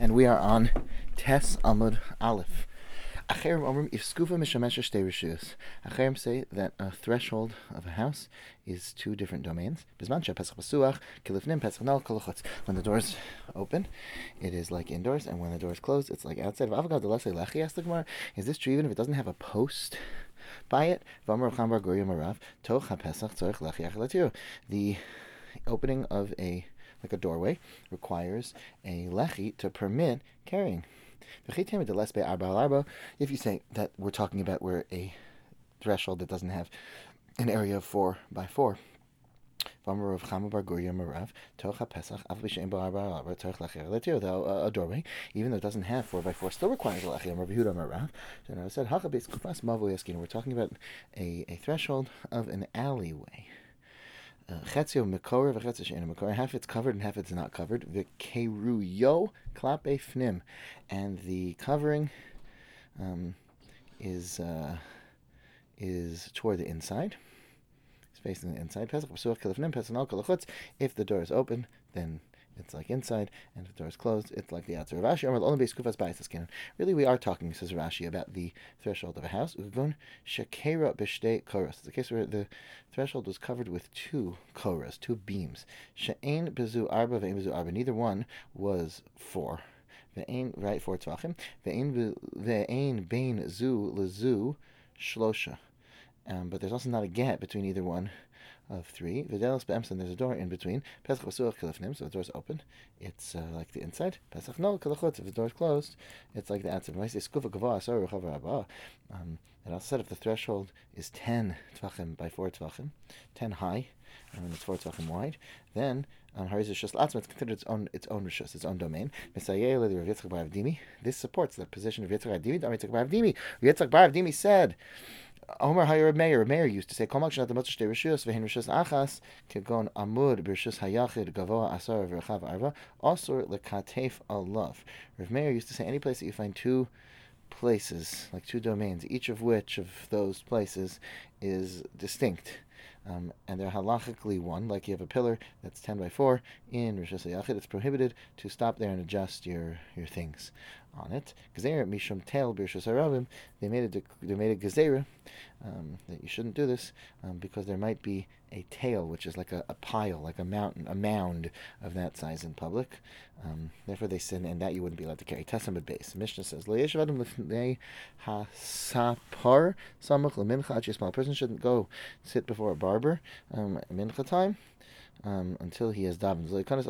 and we are on Tes Amud Aleph. Acherim omrim if skufa mishamesha shtei rishus. Acherim say that a threshold of a house is two different domains. Bisman pesach basuach kilifnim pesach nal kolachotz. When the doors open, it is like indoors, and when the doors close, it's like outside. Avagad delase lechi asked the Gemara, is this true even if it doesn't have a post by it? The opening of a doorway requires a lechi to permit carrying. If you say that we're talking about where a threshold that doesn't have an area of 4 by 4, a doorway, even though it doesn't have 4 by 4, still requires a lechi. So now I said, we're talking about a threshold of an alleyway. Half it's covered and half it's not covered. V'keruyo klape fnim, and the covering is toward the inside. It's facing the inside. If the door is open, then it's like inside, and if the door is closed, it's like the outside. Really, we are talking, says Rashi, about the threshold of a house. It's a case where the threshold was covered with 2 koras, 2 beams. Neither one was 4. Right, 4 tvachim. Ve'ein bein zu lezu shlosha. But there's also not a gap between either one of 3. Videlis be'emson, there's a door in between. Pesach v'suach kilifnim, so the door's open. It's like the inside. Pesach no kilachutz, if the door's closed, it's like the outside. When I say skufa gavah, sorry, it also said if the threshold is 10 tvachim by 4 tvachim, 10 high, and it's 4 tvachim wide, then it's considered its own rishus, its own domain. This supports the position of Yitzchak Bar Avdimi. Yitzchak Bar Avdimi said, Omer Hayir Meir used to say, "Komak shnat demot shtei rishus vehin rishus achas kegon amud b'rishus hayachid gavoa asar v'rechav arva asur lekatef alav." Rav Meir used to say, any place that you find 2 places, like 2 domains, each of which of those places is distinct, and they're halachically one, like you have a pillar that's 10 by 4 in Rishus HaYachid, it's prohibited to stop there and adjust your things on it. Gezeira mishum tel b'Rishus HaRabim, they made a gezeira that you shouldn't do this because there might be a tail, which is like a pile, like a mound of that size in public. Therefore they sin, and that you wouldn't be allowed to carry. Tesamid base. Mishnah says, a person shouldn't go sit before a barber mincha time until he has davened.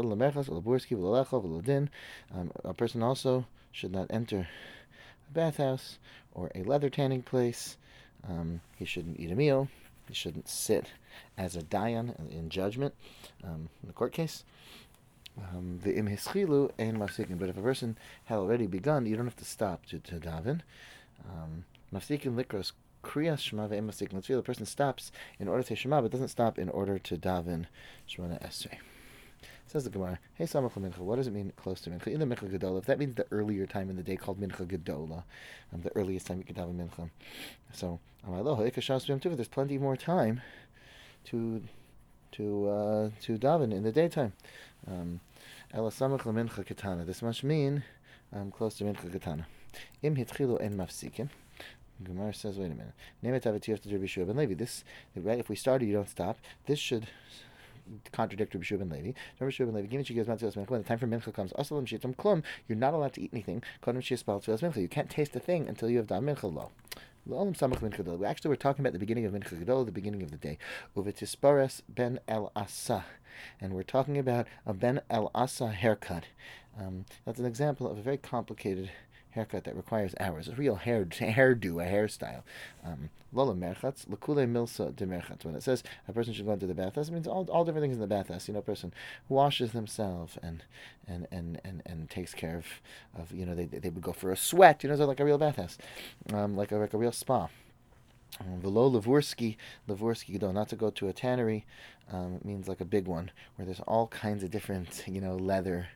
A person also should not enter a bathhouse or a leather tanning place. He shouldn't eat a meal. He shouldn't sit as a dayan in judgment in the court case. But if a person had already begun, you don't have to stop to daven. Mafsikin likros kriyas shema ve'em mafsikin. The person stops in order to say shema, but doesn't stop in order to daven shemona esrei. Says the Gemara, hey samach mincha, what does it mean close to mincha? In the mincha gedola, if that means the earlier time in the day called mincha gedola, the earliest time you can daven mincha. So, there's plenty more time to daven in the daytime. Ela samach mincha ketana. This must mean close to mincha ketana. Im hitchilu en mafsikin. Gemara says, wait a minute. Nemet avati after Rabbi Shua ben Levi. This, right? If we started, you don't stop. This should contradict Rabbi Shua ben Levi. Rabbi Shua ben Levi, when the time for mincha comes, you're not allowed to eat anything. You can't taste a thing until you have done mincha lo. Actually, we're talking about the beginning of mincha gedol, the beginning of the day. Uvetispares ben el asa, and we're talking about a ben el asa haircut. That's an example of a very complicated haircut that requires hours. A real hairdo, a hairstyle. Lola merchatz, lekule milsa de merchatz. When it says a person should go into the bathhouse, it means all different things in the bathhouse. A person washes themselves and takes care of they would go for a sweat. So like a real bathhouse, like a real spa. Velo Levursky, not to go to a tannery, means like a big one where there's all kinds of different, leather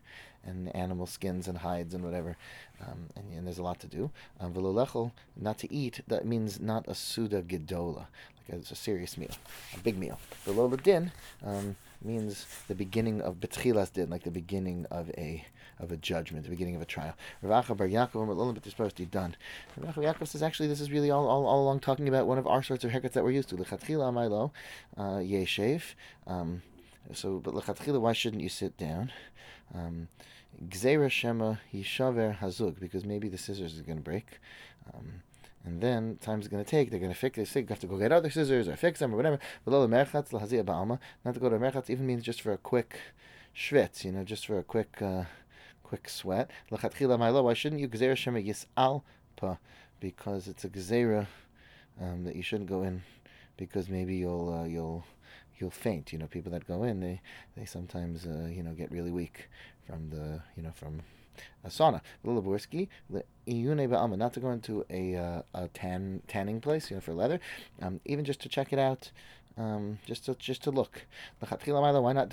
and animal skins and hides and whatever, and there's a lot to do. V'lo not to eat, that means not a suda gedola, like it's a serious meal, a big meal. V'lo l'din means the beginning of betchilas din, like the beginning of a judgment, the beginning of a trial. Rav Acha bar Yaakov done. Rav Yaakov says actually this is really all along talking about one of our sorts of haircuts that we're used to. Lechatchila amaylo yeshev. But lechatchila, why shouldn't you sit down? Gzeira shema hishaver hazug, because maybe the scissors is going to break. And then time's going to take. They're going to fix. They have to go get other scissors or fix them or whatever. Not to go to a merchatz even means just for a quick schwitz, just for a quick sweat. Why shouldn't you gzeira shema yisal pa? Because it's a gzeira that you shouldn't go in, because maybe you'll faint. People that go in, they sometimes get really weak from from a sauna. Lilaborski, not to go into a tanning place, for leather, even just to check it out, just to look. Why not?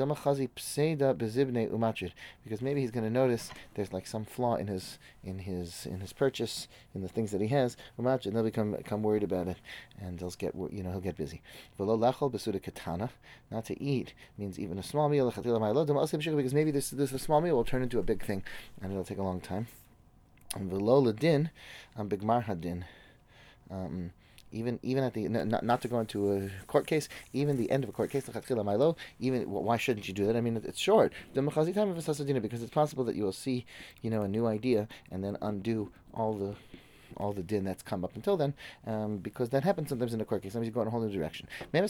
Because maybe he's going to notice there's like some flaw in his purchase, in the things that he has, and they'll become worried about it, and he'll get busy. Not to eat means even a small meal, because maybe this a small meal will turn into a big thing, and it'll take a long time. V'lo din, bigmar hadin. Even at the not to go into a court case, even the end of a court case, even why shouldn't you do that? I mean, it's short. Because it's possible that you will see, a new idea and then undo all the din that's come up until then, because that happens sometimes in a court case. Sometimes you go in a whole new direction.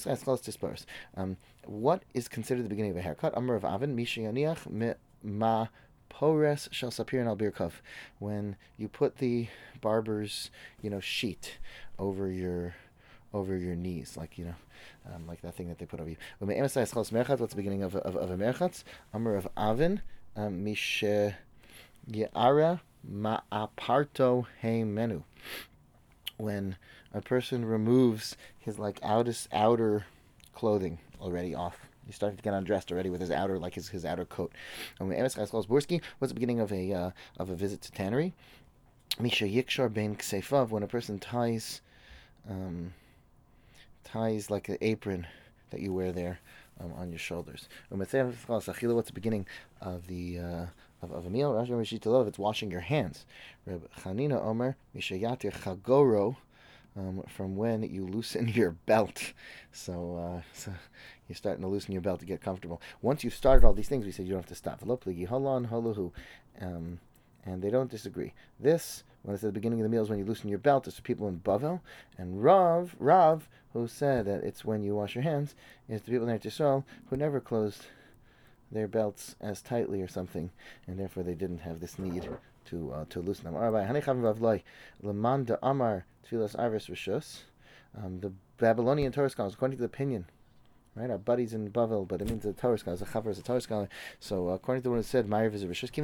What is considered the beginning of a haircut? Amar of Avin, Mishayaniach ma pores shall sapir al birkov, when you put the barber's sheet over your knees, like like that thing that they put over you. What's the beginning of a merchatz? Amar of Avin, mishe ye'ara ma'aparto he menu, when a person removes his outer clothing already off. He's starting to get undressed already with his outer outer coat. What's the beginning of a visit to tannery? Misha yikshar ben kseifav, when a person ties like an apron that you wear there on your shoulders. What's the beginning of a meal? It's washing your hands. Reb Chanina Omer Misha yatir chagoro, from when you loosen your belt. So you're starting to loosen your belt to get comfortable. Once you've started all these things, we said you don't have to stop. And they don't disagree. This, when it's at the beginning of the meal, is when you loosen your belt. It's for people in Bavel. And Rav, who said that it's when you wash your hands, is the people in Eretz Yisrael who never closed their belts as tightly or something, and therefore they didn't have this need to loosen them. The Babylonian Torah scholars, according to the opinion, right, our buddies in Bavel, but it means the Torah scholars, a chaver is a Torah scholar. So according to what it said, Ma'ariv is a rishus.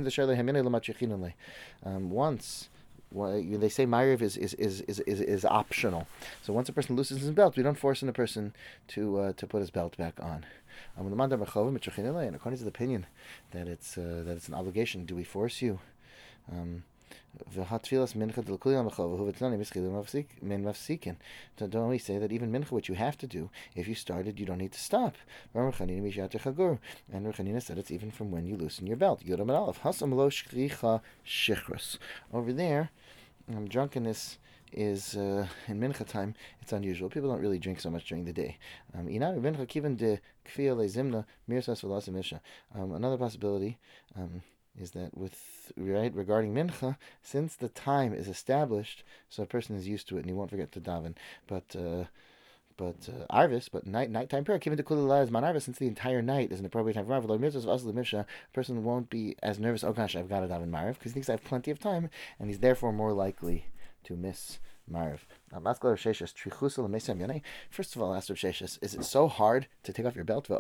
Once they say Ma'ariv is optional. So once a person loosens his belt, we don't force a person to put his belt back on. And according to the opinion that it's an obligation, do we force you? Don't we say that even mincha, which you have to do, if you started, you don't need to stop. And Rechanina said it's even from when you loosen your belt. Over there, drunkenness is in mincha time. It's unusual. People don't really drink so much during the day. Another possibility is that regarding mincha, since the time is established, so a person is used to it and he won't forget to daven. But arvis, nighttime prayer, given to kulila as man arvis, since the entire night is an appropriate time for arvis. A person won't be as nervous. Oh gosh, I've got to daven marv, because he thinks I have plenty of time, and he's therefore more likely to miss Marv. First of all, asked Rav Sheshes, is it so hard to take off your belt?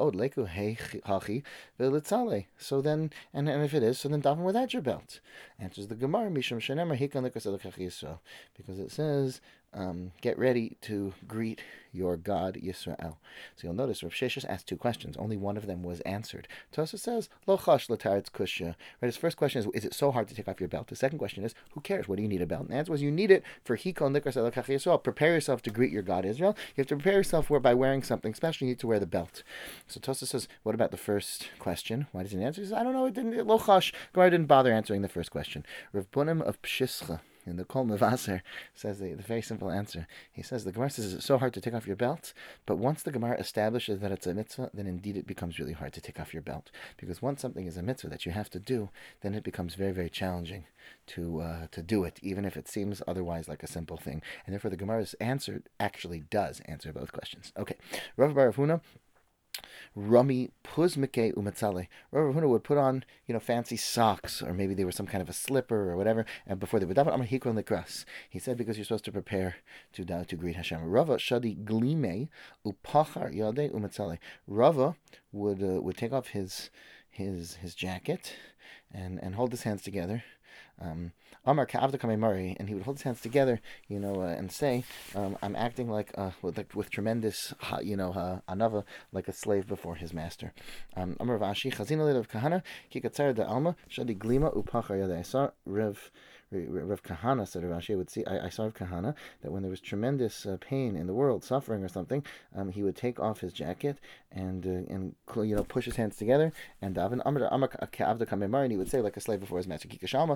So then, and if it is, so then daven without your belt. Answers the Gemara, Mishum Shenemar Hikan Likas Elokech Yisrael, because it says, get ready to greet your God Yisrael. So you'll notice Rav Sheshes asked two questions. Only one of them was answered. Tosfos says, Lo chash l'taretz kushya. Right, his first question is it so hard to take off your belt? The second question is, who cares? What do you need a belt? And the answer was, you need it for Hikon Likas Elokech Yisrael. Prepare yourself to greet your God Israel. You have to prepare yourself by wearing something special. You need to wear the belt. So Tosfos says, what about the first question? Why doesn't he answer? He says, I don't know. It didn't. Lo chash. Gemara didn't bother answering the first question. Rav Bunim of Pshischa in the Kol Mevaser says the very simple answer. He says the Gemara says it's so hard to take off your belt, but once the Gemara establishes that it's a mitzvah, then indeed it becomes really hard to take off your belt, because once something is a mitzvah that you have to do, then it becomes very, very challenging to do it, even if it seems otherwise like a simple thing. And therefore the Gemara's answer actually does answer both questions. Okay, Rav Bar Huna. Rami puzmike umatzale. Rav Huna would put on, fancy socks, or maybe they were some kind of a slipper or whatever, and before they would daven, Amar Hikron Likras. He said because you're supposed to prepare to greet Hashem. Rava shadi glime upachar yade umatzale. Rava would take off his jacket and hold his hands together. Amar Ka'avda Kamei, and he would hold his hands together, and say, I'm acting like with tremendous, anava, like a slave before his master. Amar Vashi Chazina Rav Kahana Kikatzar de Alma Shadi Glima Upachar Yada. I saw Rav Kahana, said Rashi, I saw Rav Kahana that when there was tremendous pain in the world, suffering or something, he would take off his jacket and push his hands together and daven. And he would say like a slave before his master.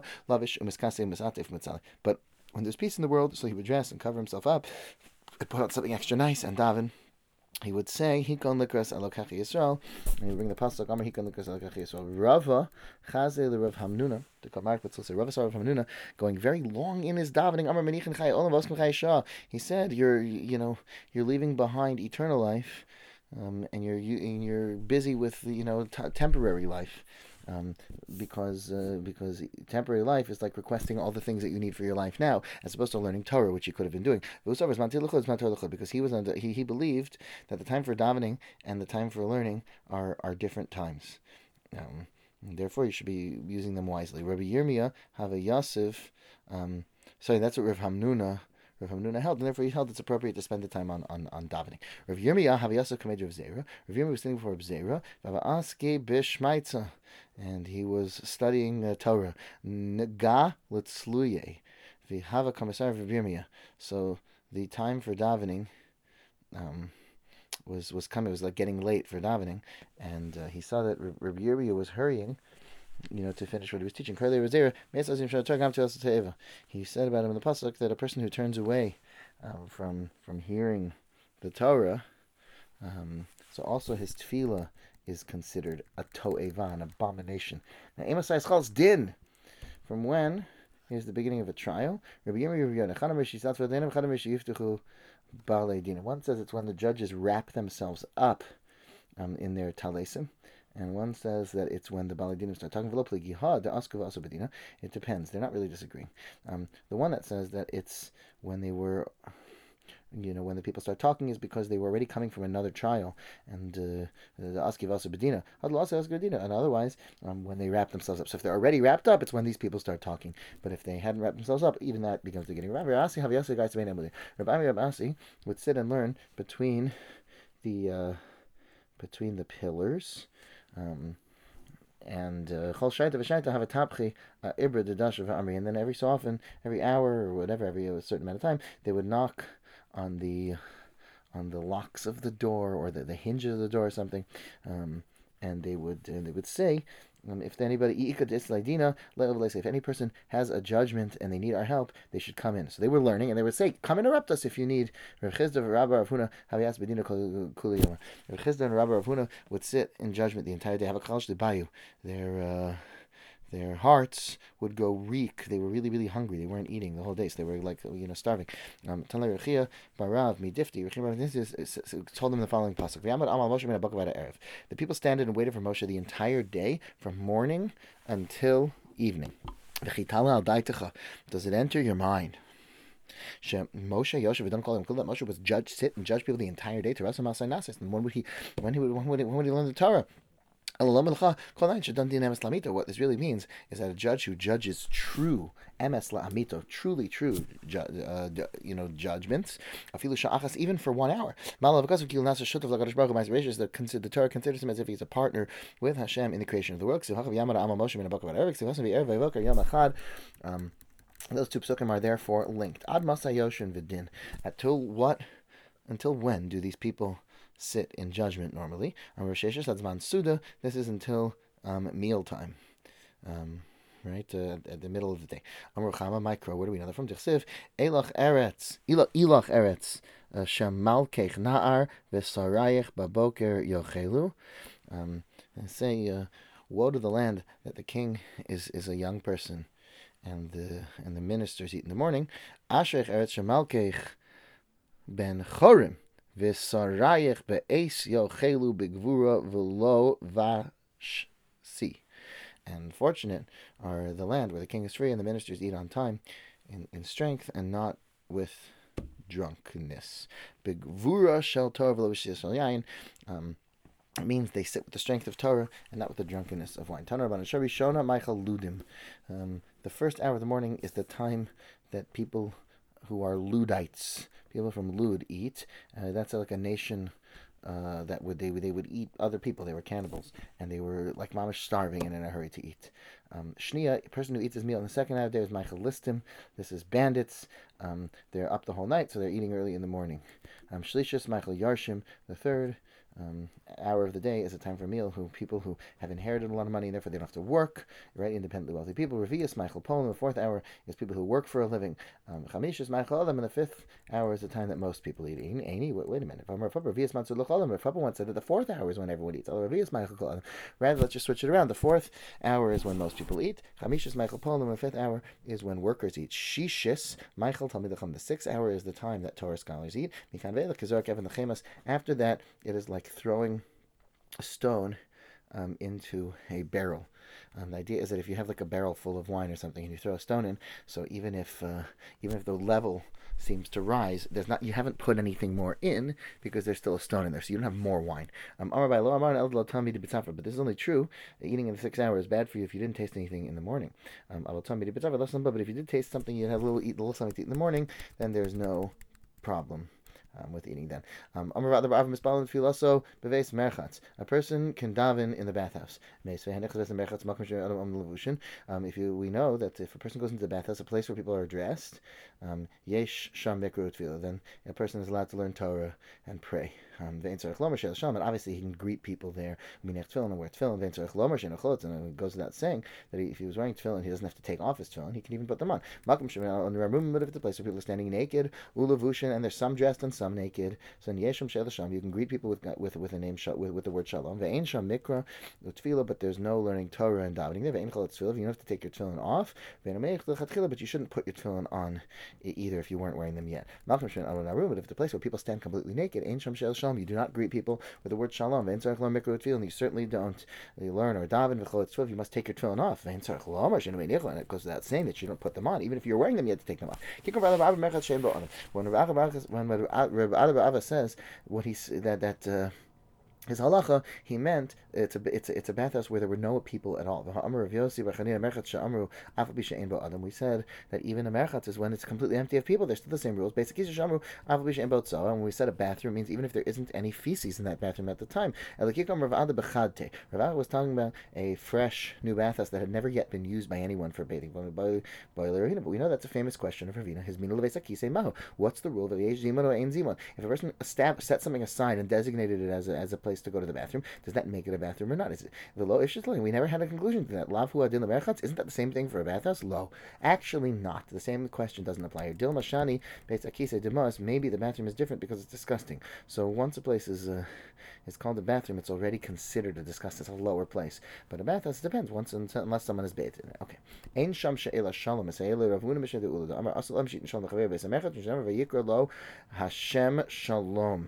But when there's peace in the world, so he would dress and cover himself up and put on something extra nice and daven. He would say, Hikon Likras Elokech Yisrael, and he would bring the pasuk, Amar Hikon Likras Elokech Yisrael. Rava Chazeh L'Rav Hamnuna, the Kamar Kvitzul say, Rava saw Rav Hamnuna going very long in his davening. Amar Menichin Chai Olam Voskim Chai Shah. He said, you're leaving behind eternal life, and you're busy with temporary life. Because temporary life is like requesting all the things that you need for your life now, as opposed to learning Torah, which you could have been doing. Because he believed that the time for davening and the time for learning are different times. Therefore, you should be using them wisely. Rabbi Yirmiyah have a Yosef. That's what Rav Hamnuna held, and therefore he held it's appropriate to spend the time on davening. Rav Yirmiyah have a Yosef kamed Rav Zera. Rav Yirmiyah was standing before Rav Zera. V'va'aske b'shmaitza, and he was studying Torah. Nega l'tzluye v'hava komisar Rav Yirmiyah. So the time for davening was coming. It was like getting late for davening, and he saw that Rav Yirmiyah was hurrying, to finish what he was teaching. He said about him in the pasuk that a person who turns away from hearing the Torah, so also his tefillah is considered a to'eva, an abomination. Now, Emasai Schal's din, from when? Here's the beginning of a trial. One says it's when the judges wrap themselves up in their talesim, and one says that it's when the Baladinim start talking. It depends. They're not really disagreeing. The one that says that it's when they were, when the people start talking is because they were already coming from another trial, and the Askiv also Bedina. And otherwise, when they wrap themselves up. So if they're already wrapped up, it's when these people start talking. But if they hadn't wrapped themselves up, even that becomes the beginning. Rabbi Asi would sit and learn between the pillars. And Chol Shaita V'Shaita have a tapchi ibra dedash of Amri, and then every so often, every hour or whatever, every a certain amount of time, they would knock on the locks of the door or the hinges of the door or something, and they would say, if anybody, if any person has a judgment and they need our help, they should come in. So they were learning, and they would say, come interrupt us if you need. Rav Chisda and Rav Huna would sit in judgment the entire day. Have a kalash de bayu. Their hearts would go reek. They were really, really hungry. They weren't eating the whole day, so they were starving. Told them the following pasuk: the people stand and waited for Moshe the entire day, from morning until evening. Does it enter your mind Moshe Yosef don't call him that Moshe was sit and judge people the entire day to Rasa Masai Nasis. And when would he learn the Torah? What this really means is that a judge who judges true emes la'amito, truly true, judgments, even for 1 hour. The Torah considers him as if he's a partner with Hashem in the creation of the world. Those two psukim are therefore linked. Ad masayoshin v'din. Until when do these people sit in judgment normally? This is until mealtime. Right, at the middle of the day. Amar Chama Micro. Where do we know that from? Tichsiv Elach Eretz Shamalkech Na'ar V'Sarayich Baboker Yochelu. Say, woe to the land that the king is a young person, and the ministers eat in the morning. Ashrech Eretz Shamalkech Ben Chorim V'Sarayich Be'es Yochelu B'Gvura V'Lo Vashsi. And fortunate are the land where the king is free and the ministers eat on time, in strength, and not with drunkenness. B'Gvura Shel Torah V'Lo V'Shis Yain. It means they sit with the strength of Torah and not with the drunkenness of wine. Tanar Rabbanan Shavi Shona Michael Ludim. The first hour of the morning is the time that people who are Ludites, people from Lud, eat. That's like a nation that they would eat other people. They were cannibals, and they were like mamish starving and in a hurry to eat. Shnia, a person who eats his meal in the second hour of the day, is Michael Listim. This is bandits. They're up the whole night, so they're eating early in the morning. Shlishis, Michael Yarshim. The third hour of the day is a time for a meal. People who have inherited a lot of money and therefore they don't have to work, right? Independently wealthy people. Revius, Michael Poland. The fourth hour is people who work for a living. Chamishis, Michael Olam. And the fifth hour is the time that most people eat. Wait a minute. Revius Matzur Lucholam. Rav Papa once said that the fourth hour is when everyone eats. Revius, Michael Olam. Rather, let's just switch it around. The fourth hour is when most people eat. Chamishis, Michael Poland. And the fifth hour is when workers eat. Shishis, Michael Talmidacham. The sixth hour is the time that Torah scholars eat. After that, it is like throwing a stone into a barrel. The idea is that if you have like a barrel full of wine or something and you throw a stone in, so even if the level seems to rise, you haven't put anything more in because there's still a stone in there, so you don't have more wine. But this is only true. Eating in 6 hours is bad for you if you didn't taste anything in the morning. But if you did taste something, you had a little something to eat in the morning, then there's no problem with eating then. A person can daven in the bathhouse. We know that if a person goes into the bathhouse, a place where people are dressed, yesh sham then a person is allowed to learn Torah and pray. And obviously he can greet people there. And it goes without saying that if he was wearing tefillin, he doesn't have to take off his tefillin. He can even put them on. But if it's a place where people are standing naked, and there's some dressed and some naked, so in Yesham Shelasham, you can greet people with a name with the word Shalom. Ve'ein sham mikra utfila, but there's no learning Torah and davening there. Ve'ein chol tefillah, you don't have to take your tefillin off. But you shouldn't put your tefillin on either if you weren't wearing them yet. But if it's a place where people stand completely naked, Ein sham Shalom, you do not greet people with the word Shalom. Ve'ein tzarich lo mikra utfila, and you certainly don't learn or daven v'chol tefillah. You must take your tefillin off. Ve'ein tzarich lo amar shenu ve'nichla, and it goes without saying that you don't put them on. Even if you're wearing them, you have to take them off. When Rabbi Abba says what his halacha, he meant it's a bathhouse where there were no people at all. We said that even a merchatz is when it's completely empty of people. There's still the same rules. Basically, and when we said a bathroom means even if there isn't any feces in that bathroom at the time. Rav Abba was talking about a fresh new bathhouse that had never yet been used by anyone for bathing. But we know that's a famous question of Ravina. What's the rule that if a person set something aside and designated it as a place to go to the bathroom, does that make it a bathroom or not? Is it the low ish? We never had a conclusion to that. Lav hu adin lemerchatz, isn't that the same thing for a bathhouse? Low, actually not. The same question doesn't apply here. Dil mashani beis akise demas. Maybe the bathroom is different because it's disgusting. So once a place is called a bathroom, it's already considered a disgusting, it's a lower place. But a bathhouse depends unless someone is bathed in it. Okay. Ein sham she'ela shalom esayela ravuna mishad ulad amar asalam shit shalom chaver beis amechat misham vayikra lo Hashem shalom.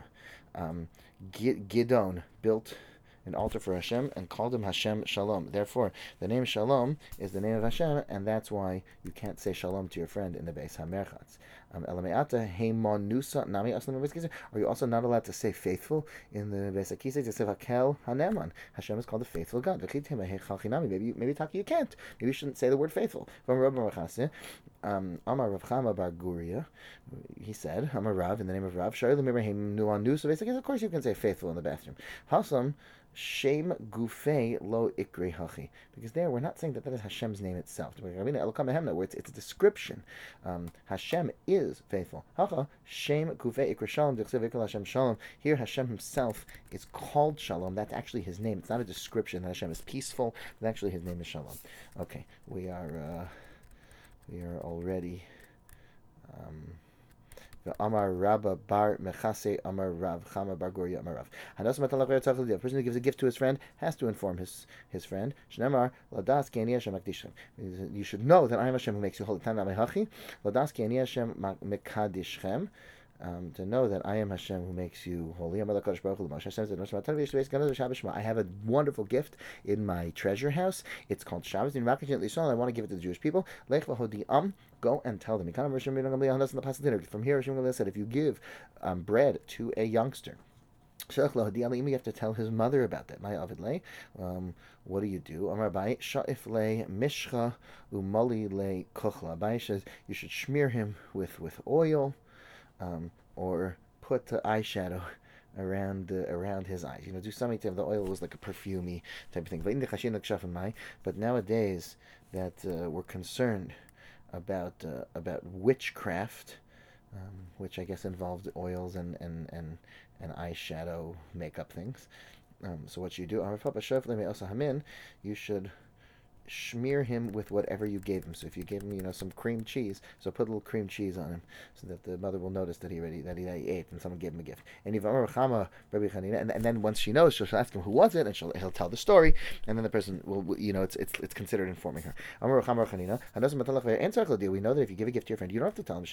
Gidon built an altar for Hashem and called him Hashem Shalom. Therefore, the name Shalom is the name of Hashem, and that's why you can't say Shalom to your friend in the Beis HaMerchatz. Elameata Heimon Nusa Nami Aslam Beis. Are you also not allowed to say faithful in the Beis Hakisei? To say Hakel Haneman. Hashem is called the faithful God. Maybe Taki you can't. Maybe you shouldn't say the word faithful. Amar Rav Chama Bar Guria. He said, Amar Rav, in the name of Rav, Shari Lemir Nuan Nusa Beis. Of course you can say faithful in the bathroom. Hasam Shem Gufei Lo Ikri Hachi. Because there we're not saying that is Hashem's name itself. Where it's a description. Hashem is faithful. Hacha Shem Gufei Ikri Shalom Dechsev Hashem Shalom. Here Hashem himself is called Shalom. That's actually his name. It's not a description that Hashem is peaceful, but actually his name is Shalom. Okay, we are already Amar Rabba Bar Mechase Amar Rav Chama Bar Guria Amar Rav. A person who gives a gift to his friend has to inform his friend. Shnemar Ladas Ki Ani Hashem Makdishchem. You should know that I am Hashem who makes you holy. Tana Mehachi Ladas Ki Ani Hashem Mekadishchem. To know that I am Hashem who makes you holy. I have a wonderful gift in my treasure house. It's called Shabbos. I want to give it to the Jewish people. Go and tell them. From here, Hashem said, if you give bread to a youngster, you have to tell his mother about that. What do you do? Abai says you should smear him with oil. Or put eyeshadow around his eyes. Do something to have the oil was like a perfumey type of thing. But nowadays that we're concerned about witchcraft, which I guess involved oils and eyeshadow makeup things. So what you do, you should smear him with whatever you gave him. So if you gave him, some cream cheese, so put a little cream cheese on him, so that the mother will notice that he ate, and someone gave him a gift. And and then once she knows, she'll ask him who was it, and he'll tell the story, and then the person will, it's considered informing her. We know that if you give a gift to your friend, you don't have to tell him.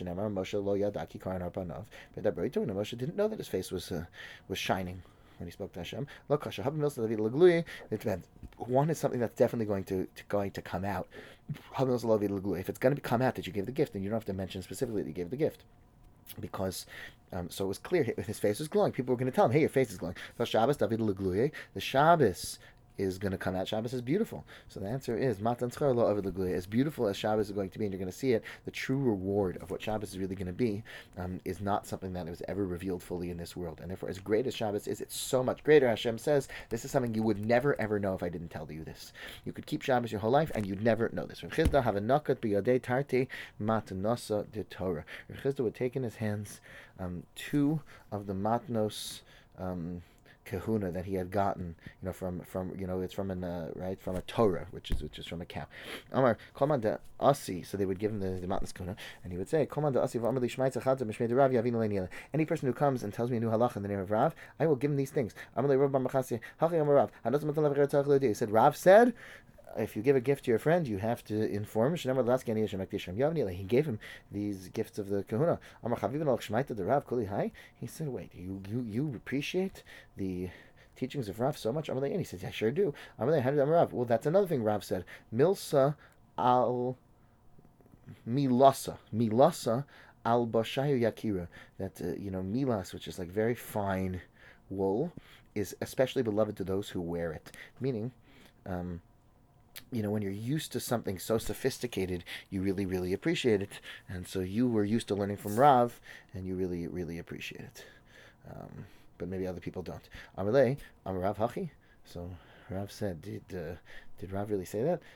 Moshe didn't know that his face was shining when he spoke to Hashem. It depends. One is something that's definitely going to come out. If it's going to come out that you gave the gift, then you don't have to mention specifically that you gave the gift. Because, so it was clear his face was glowing. People were going to tell him, hey, your face is glowing. The Shabbos is going to come out. Shabbos is beautiful. So the answer is Matan Tzchar Lo Avid L'Gluya. As beautiful as Shabbos is going to be, and you're going to see it, the true reward of what Shabbos is really going to be is not something that was ever revealed fully in this world. And therefore, as great as Shabbos is, it's so much greater. Hashem says, this is something you would never ever know if I didn't tell you this. You could keep Shabbos your whole life, and you'd never know this. Rav Chizda have a nakat b'yodei tarti matanosa de Torah. Rav Chizda would take in his hands two of the matnos kahuna that he had gotten, from it's from from a Torah, which is from a cow. Amar Kolman de Asi, so they would give him the matnas kahuna, and he would say, Kolman de Asi v'amar li shmaitza chadza mishmei de Rav yavinu le'niela. Any person who comes and tells me a new halacha in the name of Rav, I will give him these things. Amar le Rav bar Machasi hachi amar Rav. He said, Rav said, if you give a gift to your friend, you have to inform. He gave him these gifts of the kahuna. He said, wait, you appreciate the teachings of Rav so much? And he said, I sure do. Well, that's another thing Rav said. Milsa al milasa. Milasa al bashayu yakira. That, milas, which is like very fine wool, is especially beloved to those who wear it. Meaning, when you're used to something so sophisticated, you really, really appreciate it. And so you were used to learning from Rav, and you really, really appreciate it. But maybe other people don't. Amalei, Rav Hachi. So Rav said, did Rav really say that?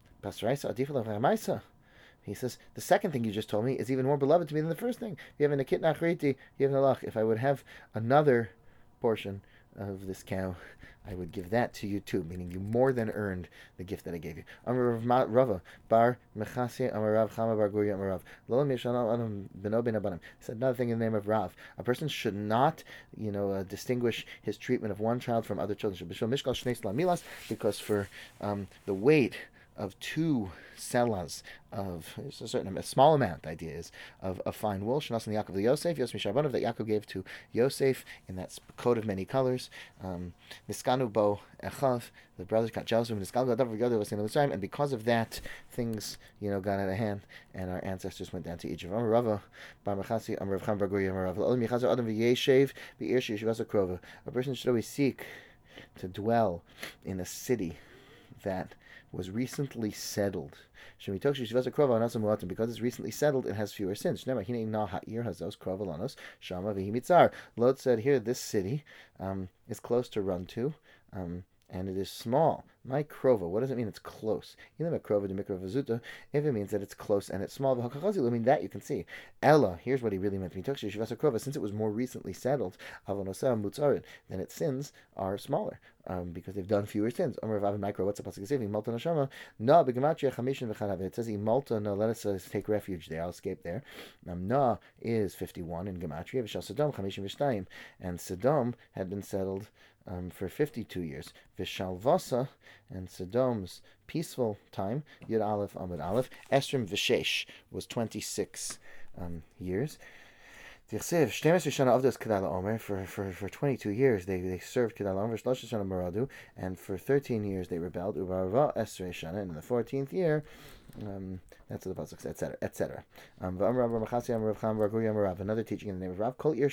He says, the second thing you just told me is even more beloved to me than the first thing. If you have a Nikit Nachriti, you have an halach. If I would have another portion of this cow, I would give that to you too, meaning you more than earned the gift that I gave you. Amar Rava bar Mechasi Amar Rav Chama bar Guria Amar Rav Lo Mishanal Adam Beno Ben Abanim. Said another thing in the name of Rav. A person should not, distinguish his treatment of one child from other children. Because for the weight of 2 selas of a small amount. The idea is of fine wool. Shnas and Yaakov the Yosef Mishabanav that Yaakov gave to Yosef in that coat of many colors. Niskanu bo echav. The brothers got jealous of him, and because of that, things got out of hand, and our ancestors went down to Egypt. A person should always seek to dwell in a city that was recently settled. Because it's recently settled, it has fewer sins. Lot said here, this city is close to run to, and it is small. My krova, what does it mean it's close? If it means that it's close and it's small, I mean that you can see. Ella, here's what he really meant. Since it was more recently settled, then its sins are smaller. Because they've done fewer sins. What's the pasuk saying? It says, "Malta, no, let us take refuge there. I'll escape there." Na is 51 in gematria. And Sodom had been settled for 52 years. Vishalvasa, and Sodom's peaceful time, Yud Aleph Amud Aleph, Esrim Vishesh, was 26 years. For 22 years they served Kedal Omer, and for 13 years they rebelled. And in the 14th year, that's what the pasuk says, etc. Another teaching in the name of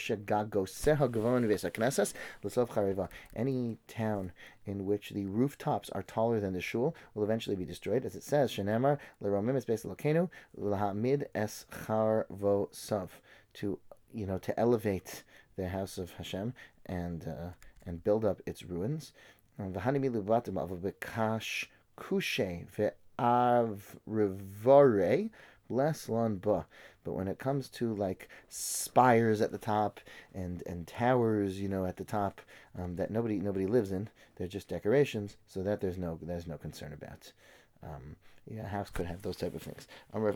Rav. Any town in which the rooftops are taller than the shul will eventually be destroyed, as it says, Shenemar leromim es beis Elokeinu lahamid es charvo sav, to elevate the house of Hashem and build up its ruins. But when it comes to like spires at the top and towers, at the top, that nobody lives in, they're just decorations, so that there's no concern about. A house could have those type of things.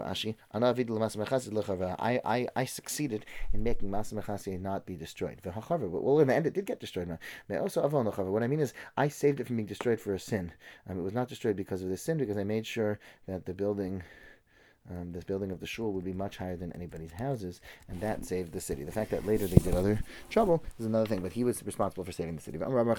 I succeeded in making Masa Mechasi not be destroyed. Well, in the end, it did get destroyed. What I mean is, I saved it from being destroyed for a sin. It was not destroyed because of the sin, because I made sure that the building, this building of the shul, would be much higher than anybody's houses, and that saved the city. The fact that later they did other trouble is another thing, but he was responsible for saving the city. Another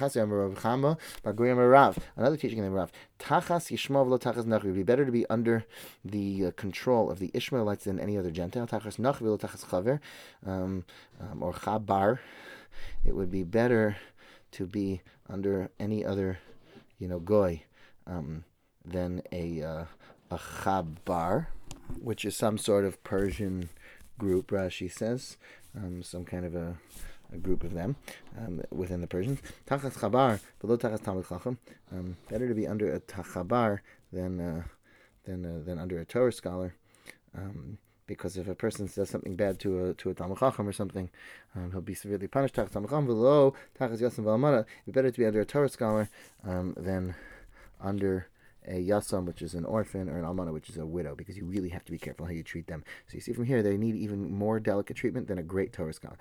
teaching in the Rav, Tachas Yishmav lo Tachas Nachri, it would be better to be under the control of the Ishmaelites than any other Gentile. Tachas Nachri lo Tachas Chaver, or Chabar. It would be better to be under any other, goy, than a Chabar, which is some sort of Persian group, Rashi says, some kind of a group of them within the Persians. Tachas Chabar, below Tachas Talmid Chacham. Better to be under a Chabar than under a Torah scholar, because if a person does something bad to a Talmid Chacham or something, he'll be severely punished. Tachas Talmid Chacham, below Tachas Yasam V'Almana. It's better to be under a Torah scholar than under a yasam, which is an orphan, or an almana, which is a widow, because you really have to be careful how you treat them. So you see from here, they need even more delicate treatment than a great Torah scholar.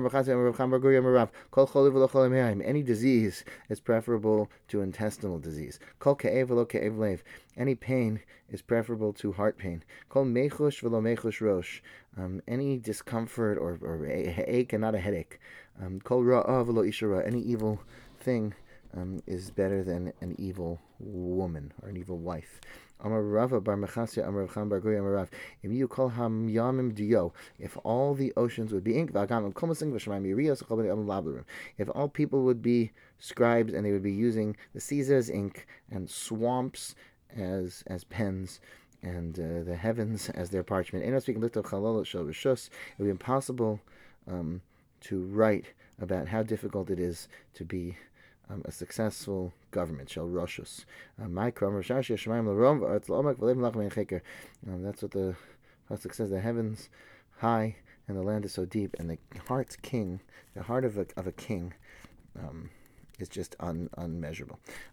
Any disease is preferable to intestinal disease. Any pain is preferable to heart pain. Any discomfort or ache and not a headache. Any evil thing is better than an evil woman or an evil wife. If all the oceans would be ink, if all people would be scribes and they would be using the Caesar's ink and swamps as pens, and the heavens as their parchment, it would be impossible to write about how difficult it is to be a successful government. Shall Roshus. That's what the pasuk says. The heavens high and the land is so deep, and the heart of a king, is just unmeasurable.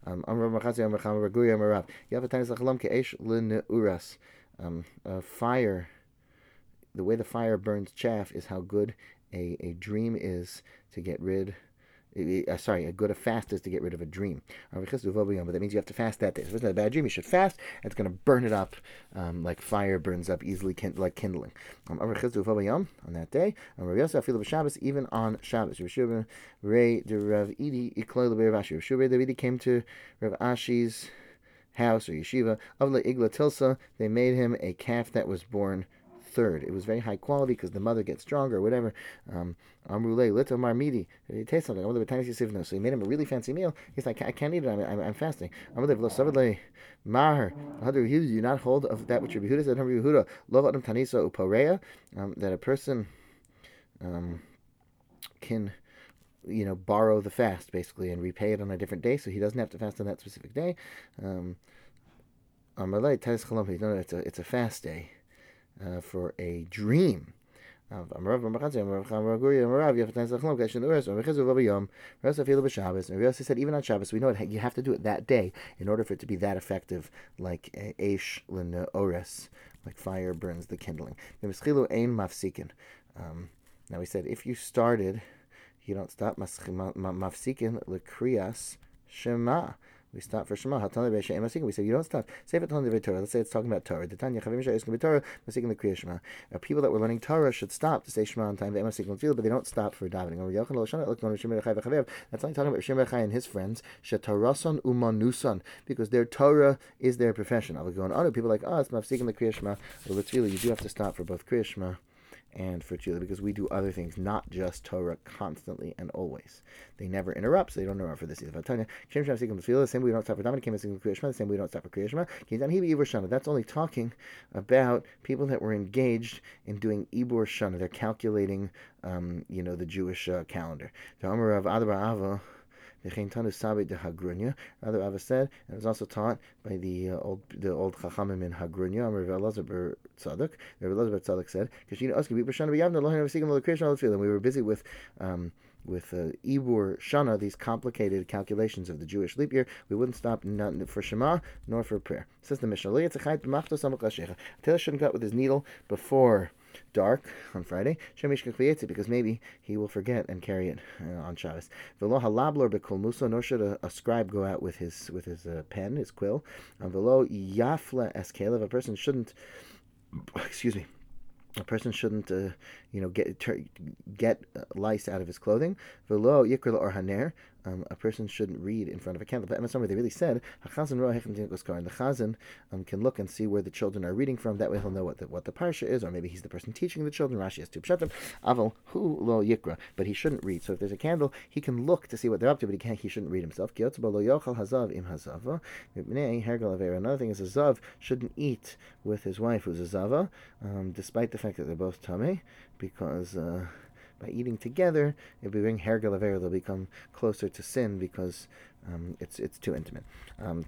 Fire. The way the fire burns chaff is how good a dream is to get rid a good a fast is to get rid of a dream. But that means you have to fast that day. So if it's not a bad dream, you should fast. And it's going to burn it up like fire burns up easily, like kindling. On that day, even on Shabbos. Rav Idi came to Rav Ashi's house or yeshiva. Avla Igla Tilsa, they made him a calf that was born third. It was very high quality because the mother gets stronger or whatever. Amrulay Lito Marmidi. It tastes something. So he made him a really fancy meal. He's like, I can't eat it. I'm fasting. Maher. Do you not hold of that which Rabbi Yehuda said? Rabbi Yehuda, Lov Adam Tanisa Upareya, that a person can borrow the fast basically and repay it on a different day, so he doesn't have to fast on that specific day. It's a fast day for a dream. Shabbos. Said even on Shabbos, we know you have to do it that day in order for it to be that effective, like Eish Ores, like fire burns the kindling. Now we said if you started, you don't stop. Mafsikin lekriyas Shema. We stop for Shema. We say you don't stop. Say for Torah. Let's say it's talking about Torah. The Tanya Chavim Shayiskim Torah. Masikin lekriyas Shema. People that were learning Torah should stop to say Shema on time. But they don't stop for davening. That's only talking about Shimon Chai and his friends. Shetarason umanusan, because their Torah is their profession. I'll go on. People like us. Mafsikin lekriyas Shema. Well, it's really you do have to stop for both kriyas Shema and for Tefillah, because we do other things, not just Torah, constantly and always. They never interrupt, so they don't interrupt for this either. The same way we don't stop for Davening, the same way we don't stop for Kriya Shema. That's only talking about people that were engaged in doing Ibur Shana. They're calculating, the Jewish calendar. The Amar of Adar Rather, Ava said, and it was also taught by the old Chachamim in Hagrunya. Rav Elazar Tzadok. Rav Elazar Tzadok said, we were busy with Ibur Shana, these complicated calculations of the Jewish leap year. We wouldn't stop for Shema nor for prayer. Says the Mishnah, Taylor shouldn't cut with his needle before dark on Friday, because maybe he will forget and carry it on Shabbos. Nor should a scribe go out with his pen, his quill. A person shouldn't, get lice out of his clothing. A person shouldn't read in front of a candle. But they really said, the Chazan can look and see where the children are reading from. That way he'll know what the parsha is, or maybe he's the person teaching the children. Rashi has two pshatim. Aval hu lo yikra, but he shouldn't read. So if there's a candle, he can look to see what they're up to, but he shouldn't read himself. Another thing is a zav shouldn't eat with his wife who's a zava, despite the fact that they're both tamei, because by eating together, if we bring hergel avera, they'll become closer to sin because it's too intimate. A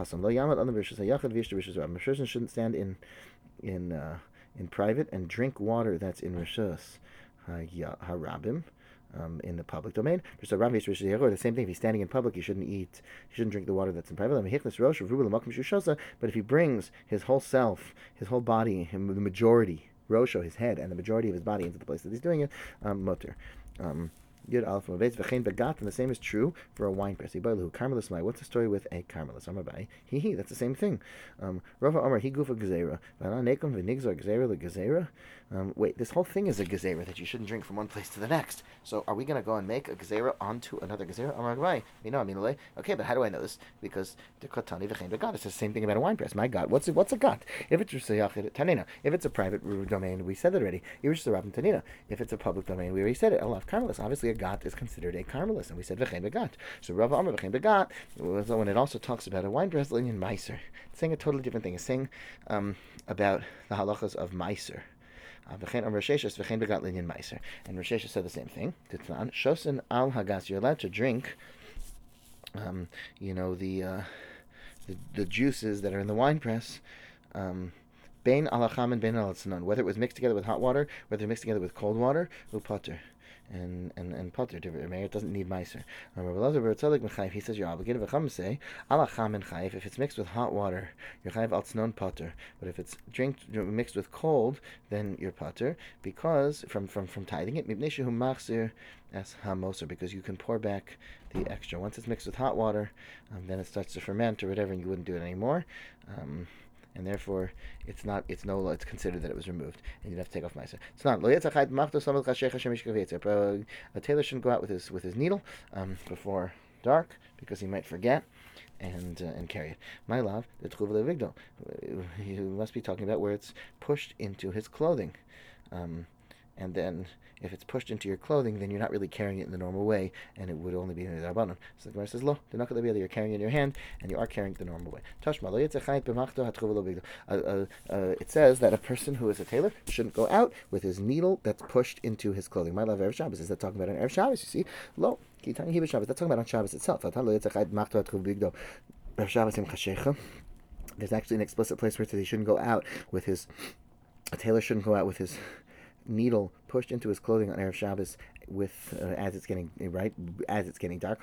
person shouldn't stand in private and drink water that's in rishus harabim. In the public domain. The same thing, if he's standing in public, he shouldn't drink the water that's in private. But if he brings his whole self, his whole body, the majority, Rosho, his head, and the majority of his body into the place that he's doing it, mutter. Yud Aleph Mavez V'chein Begat, and the same is true for a wine press. Carmelis Mai. What's the story with a carmelis? Amabai. That's the same thing. Rava Amar Hi Gufa Gezerah. Nekum V'nigzar Gezerah LeGezerah. Wait, this whole thing is a gezerah that you shouldn't drink from one place to the next. So are we going to go and make a gezerah onto another gezerah? Amar Gavai. Okay, but how do I know this? Because the Kotani V'chein Begat. It's the same thing about a wine press. My God, what's a gat? If it's Tanina, if it's a private domain, we said it already. If it's a public domain, we already said it. Elaf Carmelis. Obviously, a gat is considered a carmelis, and we said V'chein Begat. So Rava Amar V'chein Begat, when it also talks about a wine press, Linyan Meiser. It's saying a totally different thing. It's saying about the halachas of Meiser. And Rosh Hashanah said the same thing. Shosin al hagas. You're allowed to drink, the juices that are in the wine press. Bein alacham and bein alatzanon. Whether it was mixed together with hot water, whether it mixed together with cold water, upater. and potter. It doesn't need meiser. He says you're obligated. V'cham say ala cham and chayif. If it's mixed with hot water, you're chayif al tznon potter. But if it's mixed with cold, then you're potter because from tithing it. Mipnei shehu machzir as hamoser, because you can pour back the extra. Once it's mixed with hot water, then it starts to ferment or whatever, and you wouldn't do it anymore. And therefore it's considered that it was removed, and you'd have to take off meiser. It's not a tailor shouldn't go out with his needle before dark because he might forget and carry it. My love, the tchuva levigdo. You must be talking about where it's pushed into his clothing, and then if it's pushed into your clothing, then you're not really carrying it in the normal way, and it would only be in the Rabbanon. So the Gemara says, "Lo, they're not going to be able. You're carrying it in your hand, and you are carrying it the normal way." Tashma lo yitzachayit b'machto hatchuva lo bigdo. It says that a person who is a tailor shouldn't go out with his needle that's pushed into his clothing. My love, Erev Shabbos. Is that talking about an Erev Shabbos? You see, lo kitani hiba Shabbos. That's talking about on Shabbos itself. Lo yitzachayit b'machto hatchuva bigdo. Erev Shabbos im chashecha. There's actually an explicit place where it says he shouldn't go out with his. A tailor shouldn't go out with his needle pushed into his clothing on Erev Shabbos with as it's getting dark.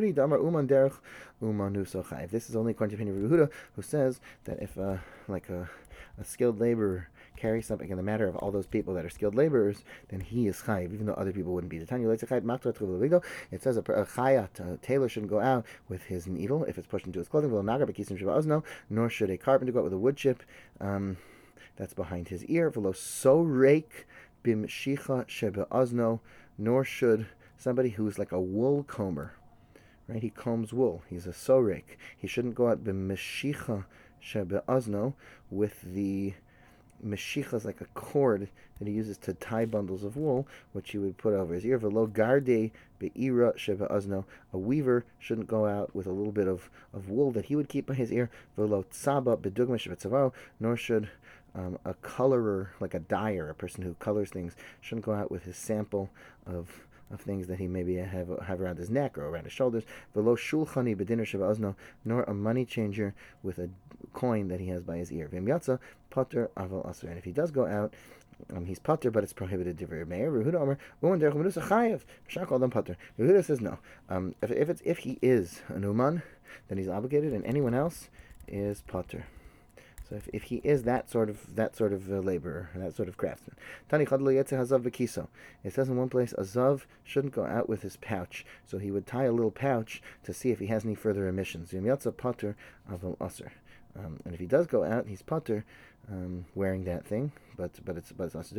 This is only according to Rabbi Yehuda, who says that if a skilled laborer carries something in the matter of all those people that are skilled laborers, then he is chayiv, even though other people wouldn't be. It says a tailor shouldn't go out with his needle if it's pushed into his clothing. Nor should a carpenter go out with a wood chip that's behind his ear. Bimshicha shebe'azno, nor should somebody who's like a wool comber, right? He combs wool. He's a sorek. He shouldn't go out b'meshicha shebe'azno with the meshicha is like a cord that he uses to tie bundles of wool, which he would put over his ear. V'lo garde be'ira shebe'azno. A weaver shouldn't go out with a little bit of wool that he would keep by his ear. V'lo tzaba be'dugma shebe'tzavaro, nor should a colorer, like a dyer, a person who colors things, shouldn't go out with his sample of things that he maybe have around his neck or around his shoulders. V'lo shulchani b'dinner sheba'azno, nor a money changer with a coin that he has by his ear. V'im yatsa pater aval aser. And if he does go out, he's pater, but it's prohibited. Divrei Meir. Rehuda Omer, woman derech menusa chayev. Shak all them pater. Rehuda says no. If he is an uman, then he's obligated, and anyone else is pater. So if he is that sort of laborer, that sort of craftsman. Tani chadlo yetze hazav v'kiso. It says in one place, a zav shouldn't go out with his pouch, so he would tie a little pouch to see if he has any further emissions. Yom yatza pater aval aser. And if he does go out, he's pater, wearing that thing, but it's also.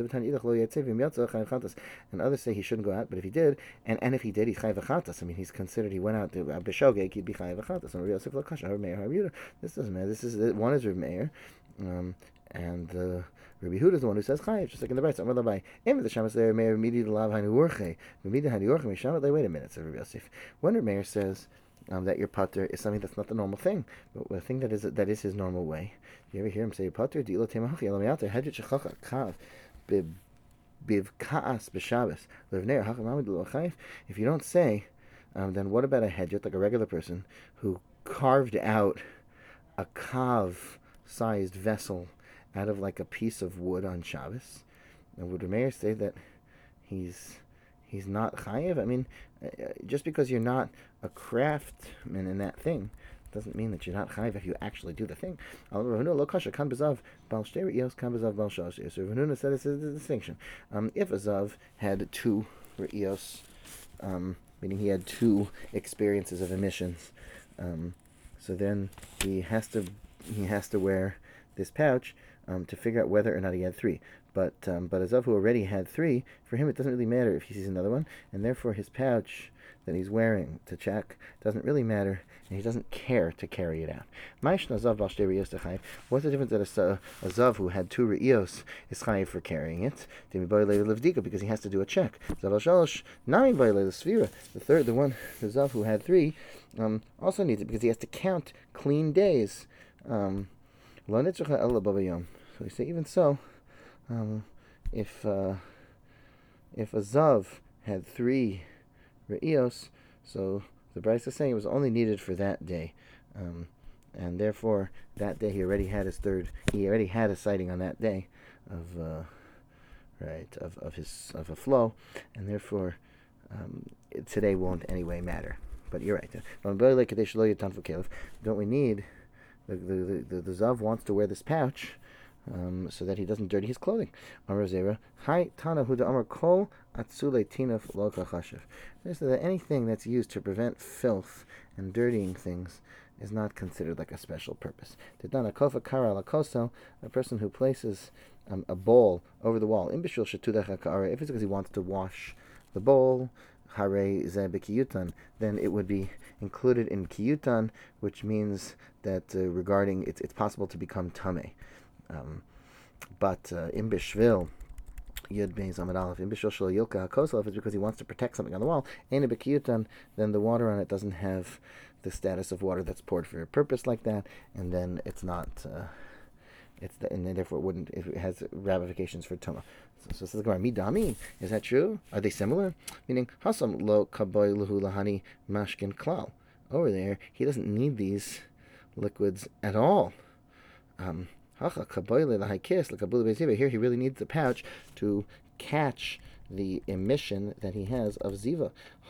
And others say he shouldn't go out, but if he did, and if he did, he's chayv v'chatas. I mean, he's considered, he went out to b'shogeg, he'd be chayv v'chatas. This doesn't matter. This is one is Reb Meir, and Rabbi Yehuda is the one who says chayiv, just like in the Brayta. Wait a minute, said Rabbi Yosef. When Reb Meir says that your pater is something that's not the normal thing, but a thing that is his normal way. Do you ever hear him say pater? If you don't say, then what about a hedjot, like a regular person who carved out a kav-sized vessel out of like a piece of wood on Shabbos? And would Meir say that he's not chayiv? I mean, just because you're not a craftsman in that thing doesn't mean that you're not chayiv if you actually do the thing. So Ravununa said this is the distinction. If a zav had two re'iyos, meaning he had two experiences of emissions, so then he has to wear this pouch to figure out whether or not he had three. But a zav who already had three, for him it doesn't really matter if he sees another one, and therefore his pouch that he's wearing to check doesn't really matter, and he doesn't care to carry it out. What's the difference that a zav who had two re'iyos is chayiv for carrying it? Because he has to do a check. The zav who had three, also needs it because he has to count clean days. So we say even so, if a zav had three re'iyos, so the Bryce is saying it was only needed for that day, and therefore that day he already had his third. He already had a sighting on that day of right, of a flow, and therefore today won't anyway matter. But you're right. Don't we need the Zav wants to wear this pouch so that he doesn't dirty his clothing. Amar Zera, Hi Tana Huda Amar Kol Atzule Tinaf Lo Kachashiv. So that anything that's used to prevent filth and dirtying things is not considered like a special purpose. Titana Kofa Kara Lakoso, a person who places a bowl over the wall. If it's because he wants to wash the bowl, Hare Ze B'Kiyutan, then it would be included in Kiyutan, which means that regarding it's possible to become Tameh. But in Bishvil, Yud Bein Zamad Aleph, in Bishvil Shal Yilka HaKosel, if it's because he wants to protect something on the wall, Ein B'Kiyutan, then the water on it doesn't have the status of water that's poured for a purpose like that, and then it's not, and therefore it has ramifications for Tumah. So says the Gemara, Midami, is that true? Are they similar? Meaning, Hasam lo kaboy luhu lahani mashkin klal. Over there, he doesn't need these liquids at all. Here he really needs the pouch to catch the emission that he has of ziva.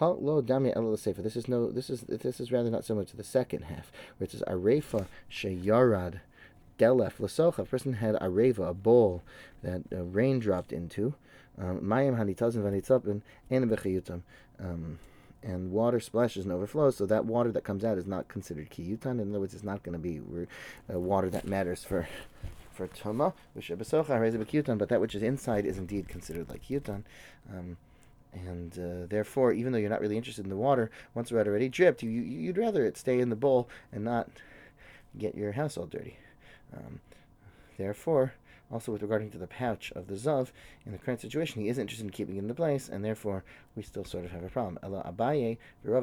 This is rather not similar to the second half, which is arefa sheyarad delef lasocha. A person had areva, a bowl that rain dropped into. Mayim hanitazin vanitzapin and bechiyutam. And water splashes and overflows, so that water that comes out is not considered kiyutan. In other words, it's not going to be water that matters for tuma, but that which is inside is indeed considered like kiyutan. Therefore, even though you're not really interested in the water, once the water already dripped, you'd rather it stay in the bowl and not get your house all dirty. Therefore, also with regarding to the pouch of the Zav, in the current situation, he is interested in keeping it in the place, and therefore we still sort of have a problem. Abaye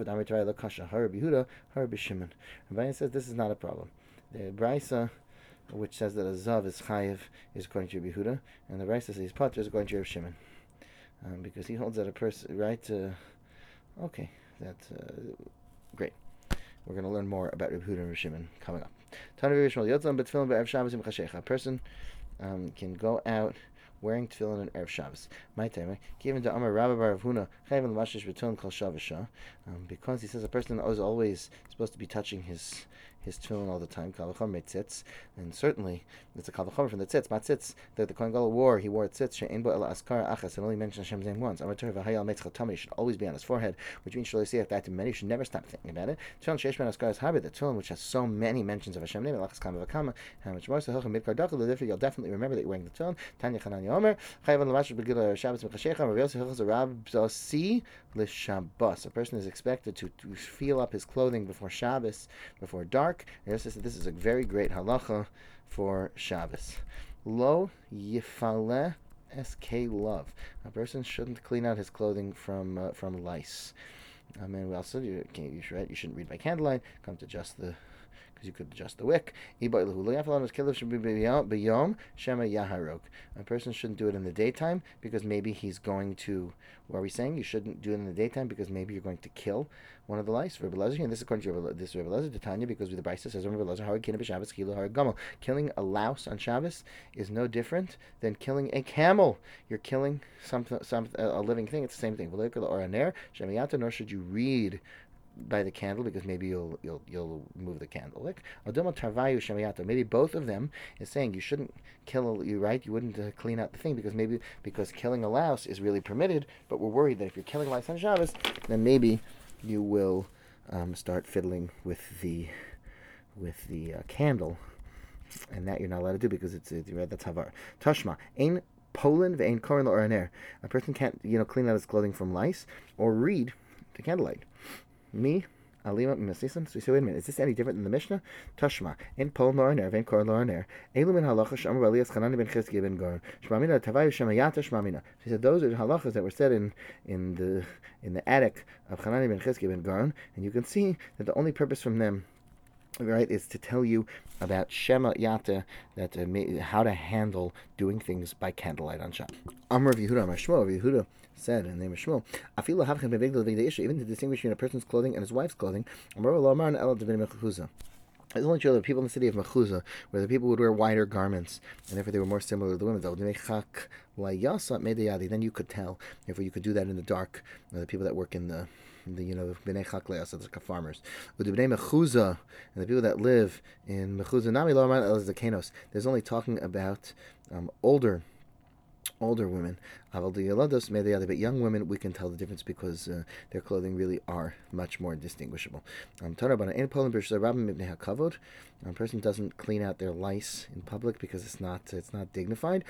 says this is not a problem. The Brisa, which says that a Zav is chayiv, is according to Rabbi Yehuda, and the Brisa says he's potter is according to Rabbi Shimon, because he holds that a person, right? Okay, that's great. We're going to learn more about Rabbi Yehuda and Rabbi Shimon coming up. A person can go out wearing tefillin on Erev Shabbos. My time, given to Amar Rabbi Bar Avuna, chayven l'mashish b'tefillin kol shavasha, because he says a person is always supposed to be touching his tefillin all the time. Kal v'chomer metzitz, and certainly it's a kal v'chomer from the tzitz. Matzitz that the Kohen Gadol wore, he wore tzitz she'ein bo ela askara achas, and only mentioned Hashem's name once. Amar Torah v'hayal metzcha tamid should always be on his forehead, which means shlo yisiyach that many should never stop thinking about it. Tefillin sheish ben askara is habit, the tefillin which has so many mentions of Hashem's name, elachas kama v'kama, how much more so hilchim midkar dakal, therefore you'll definitely remember that you're wearing the tefillin. Tanya Chananya Omer, chayven l'mashish b'gila Shabbos b'chashecha, Rav Yosef hilchos Rab zosi l'Shabbos. A person is expected to feel up his clothing before Shabbos, before dark. This is a very great halacha for Shabbos. Lo yifaleh sk love. A person shouldn't clean out his clothing from lice. And also you shouldn't read by candlelight. Come to just the, because you could adjust the wick. A person shouldn't do it in the daytime because maybe he's going to. What are we saying? You shouldn't do it in the daytime because maybe you're going to kill one of the lice. And this is according to this Rebbe Lezer, Tanya, because the Brisa says killing a louse on Shabbos is no different than killing a camel. You're killing a living thing. It's the same thing. Nor should you read by the candle because maybe you'll move the candle wick. Maybe both of them is saying you shouldn't kill. You wouldn't clean out the thing because killing a louse is really permitted. But we're worried that if you're killing lice on Shabbos, then maybe you will start fiddling with the candle, and that you're not allowed to do because it's that's havar. Tashma ein Poland ve'ein korin la'oraner. A person can't clean out his clothing from lice or read to candlelight. Me, Alima Mesisim. So we say, wait a minute, is this any different than the Mishnah? Tashma, in Pol Noraner, Vein Kor Noraner, Elumin Halacha, Shamar Elias Chanani ben Chizki ben Goren, Shmamina, Tavayu Shemayata Shmamina. She said, those are halachas that were said in the attic of Chanani ben Chizki ben Goren, and you can see that the only purpose from them, right, is to tell you about Shema Yata, that how to handle doing things by candlelight on Shabbat. Amar Yehuda, Amar Shmuel, Yehuda said in the name of Shmuel, even to distinguish between a person's clothing and his wife's clothing, It's only true that people in the city of Mechuzah, where the people would wear wider garments, and therefore they were more similar to the women. Then you could tell. Therefore, you could do that in the dark. The people that work in the Bnei Chak Le'asa, the farmers. With the Bnei Mechuzah, and the people that live in Mechuzah, Nami Lo Amar El Zakenos. There's only talking about older women. But young women, we can tell the difference because their clothing really are much more distinguishable. A person doesn't clean out their lice in public because it's not dignified.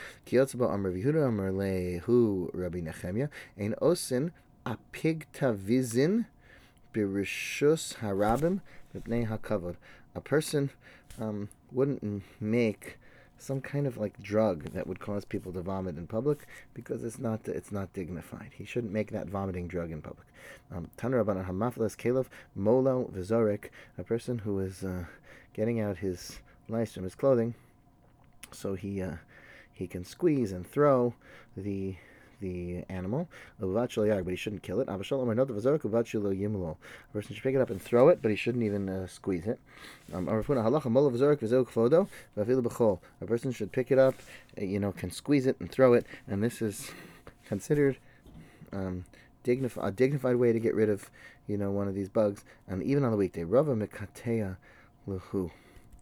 Ein osin apigtavizin birishus harabim b'pnei hakavod. A person wouldn't make some kind of like drug that would cause people to vomit in public because it's not dignified. He shouldn't make that vomiting drug in public. Taner Rabbanan Hamaflas Kelev Molo Vizorek, a person who is getting out his lice from his clothing, so he can squeeze and throw the animal, but he shouldn't kill it. A person should pick it up and throw it, but he shouldn't even squeeze it. A person should pick it up, can squeeze it and throw it, and this is considered a dignified way to get rid of, one of these bugs, and even on the weekday. Rava mekateya luhu.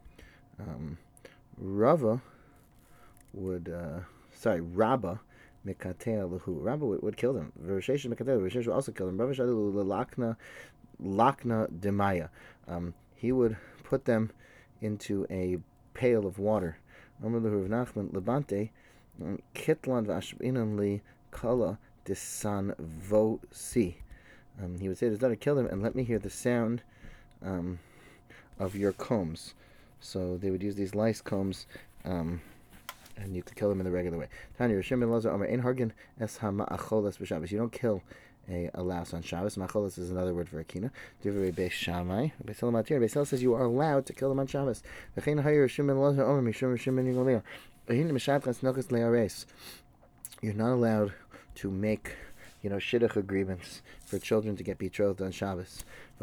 Rava would, Rabba mekateya luhu. Rabba would kill them. Rishesha mekateya. Rishesha would also kill them. Rabba shadu lakna demaya. He would put them into a pail of water. Amr luhu Rav Nachman lebante kitlan v'ashbinan li kala desan vosi. He would say, "There's not to kill them, and let me hear the sound of your combs." So they would use these lice combs, and you could kill them in the regular way. Tanya Rishim ben Lazar Amar Ein Hargin Es HaMa'acholas b'Shabbos. You don't kill a louse on Shabbos. Ma'acholas is another word for a kina. Divrei Beis Shammai. Beis Hillel Matir. Beis Hillel says you are allowed to kill them on Shabbos. V'chein Hayir Rishim ben Lazar Amar Mishum Rishim ben Yigalil. V'hin Mishatchas Nokas Le'ares. You're not allowed to make, shidduch agreements for children to get betrothed on Shabbos.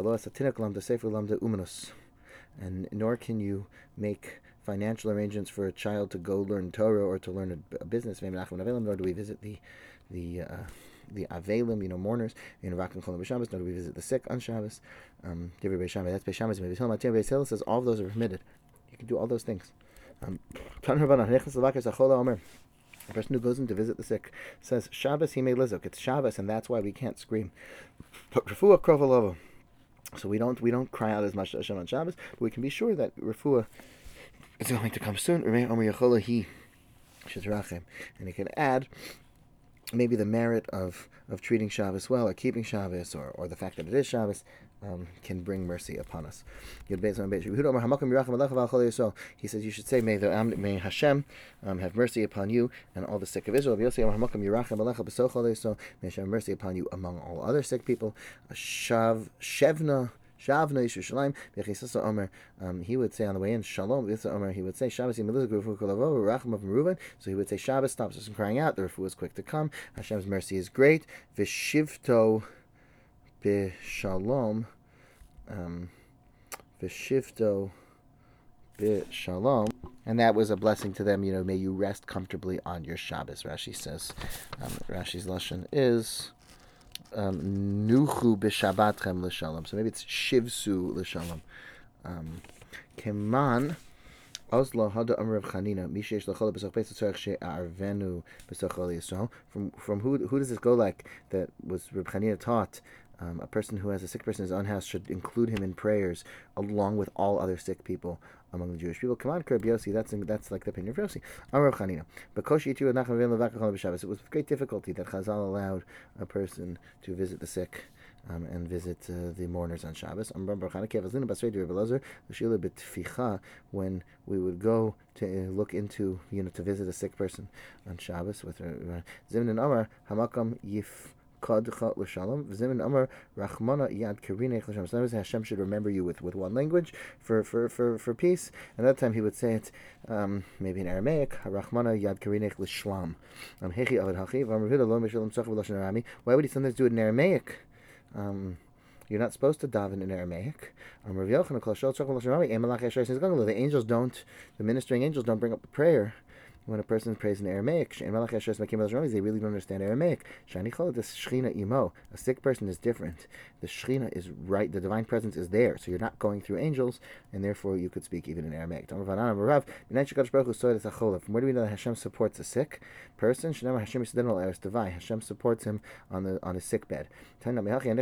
And nor can you make financial arrangements for a child to go learn Torah or to learn a business. Nor do we visit the Avelim, mourners, in Rakan Cholim b'Shabbos. Nor do we visit the sick on Shabbos. That's Beis Shammai. Beis Hillel says all of those are permitted. You can do all those things. A person who goes in to visit the sick says, Shabbos he may lizok. It's Shabbos, and that's why we can't scream. But refuah krovalova. So we don't cry out as much as Hashem on Shabbos, but we can be sure that refuah is going to come soon. And he can add maybe the merit of treating Shabbos well, or keeping Shabbos, or the fact that it is Shabbos, can bring mercy upon us. He says you should say, may Hashem have mercy upon you and all the sick of Israel. May Hashem have mercy upon you among all other sick people. Shavna Yisrael Omer. He would say on the way in, Shalom Omer. He would say Shabbos. So he would say Shabbos stops us from crying out. The refuah is quick to come. Hashem's mercy is great. V'shivto b'shalom. V'shivto b'shalom. And that was a blessing to them. May you rest comfortably on your Shabbos. Rashi says. Rashi's lashon is Nuchu b'Shabbatchem l'shalom. So maybe it's Shivsu l'shalom. Keman Oslo Hada Amr of Chanina Mishesh l'chol b'soch beis tzorech she'arvenu b'soch chol Yisrael. From who does this go like? That was Reb Chanina taught. A person who has a sick person in his own house should include him in prayers along with all other sick people among the Jewish people. Come on, Kerb Yossi, that's like the opinion of Yossi. Amar Rav Chanina. It was with great difficulty that Chazal allowed a person to visit the sick and visit the mourners on Shabbos. When we would go to look into, to visit a sick person on Shabbos with Zimn and Amar Hamakam Yif. Sometimes Hashem should remember you with one language for peace. And that time he would say it maybe in Aramaic. Why would he sometimes do it in Aramaic? You're not supposed to daven in Aramaic. The angels don't, the ministering angels don't bring up the prayer when a person prays in Aramaic. They really don't understand Aramaic. A sick person is different. The Shechina is right, the divine presence is there, so you're not going through angels, and therefore you could speak even in Aramaic. From where do we know that Hashem supports a sick person? Hashem supports him on his sick bed. A person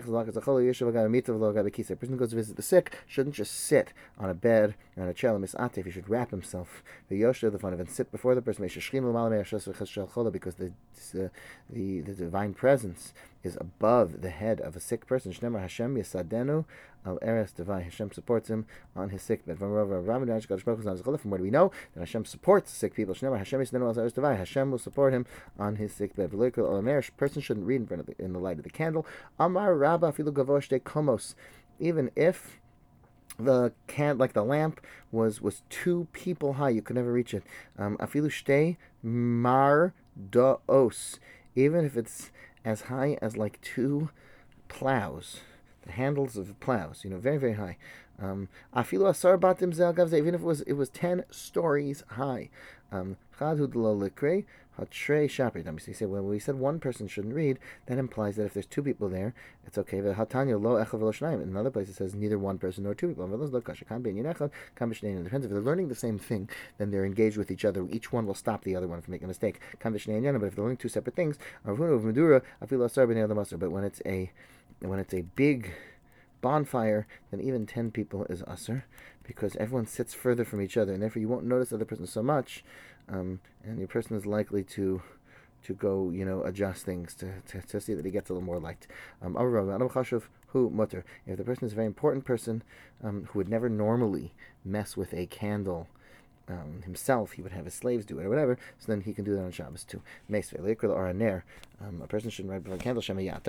goes to visit the sick, shouldn't just sit on a bed or on a chair, he should wrap himself. The fun of and sit before the person because the divine presence is above the head of a sick person. Hashem yasadenu al eres devai. Hashem supports him on his sick bed. From where do we know that Hashem supports sick people? Hashem yasadenu al eres devai. Hashem will support him on his sick bed. A person shouldn't read in the light of the candle. Amar Rabba afilu gavosh de komos. Even if the lamp was 2 people high, you could never reach it. Afilu shtei mar daos. Even if it's as high as like 2 plows, the handles of plows, very, very high. Afilu asar batim zel gavze. Even if it was 10 stories high. Chadhu d'lo likre hatrei shapri. You say, when we said one person shouldn't read, that implies that if there's 2 people there, it's okay. Hatanya lo echav v'lo shnayim. In another place it says neither one person nor 2 people. It depends if they're learning the same thing, then they're engaged with each other. Each one will stop the other one from making a mistake. But if they're learning 2 separate things, but when it's a big bonfire, then even 10 people is asr, because everyone sits further from each other, and therefore you won't notice the other person so much, and your person is likely to go, adjust things to see that he gets a little more light. If the person is a very important person, who would never normally mess with a candle himself, he would have his slaves do it or whatever, so then he can do that on Shabbos too. A person shouldn't write before a candle.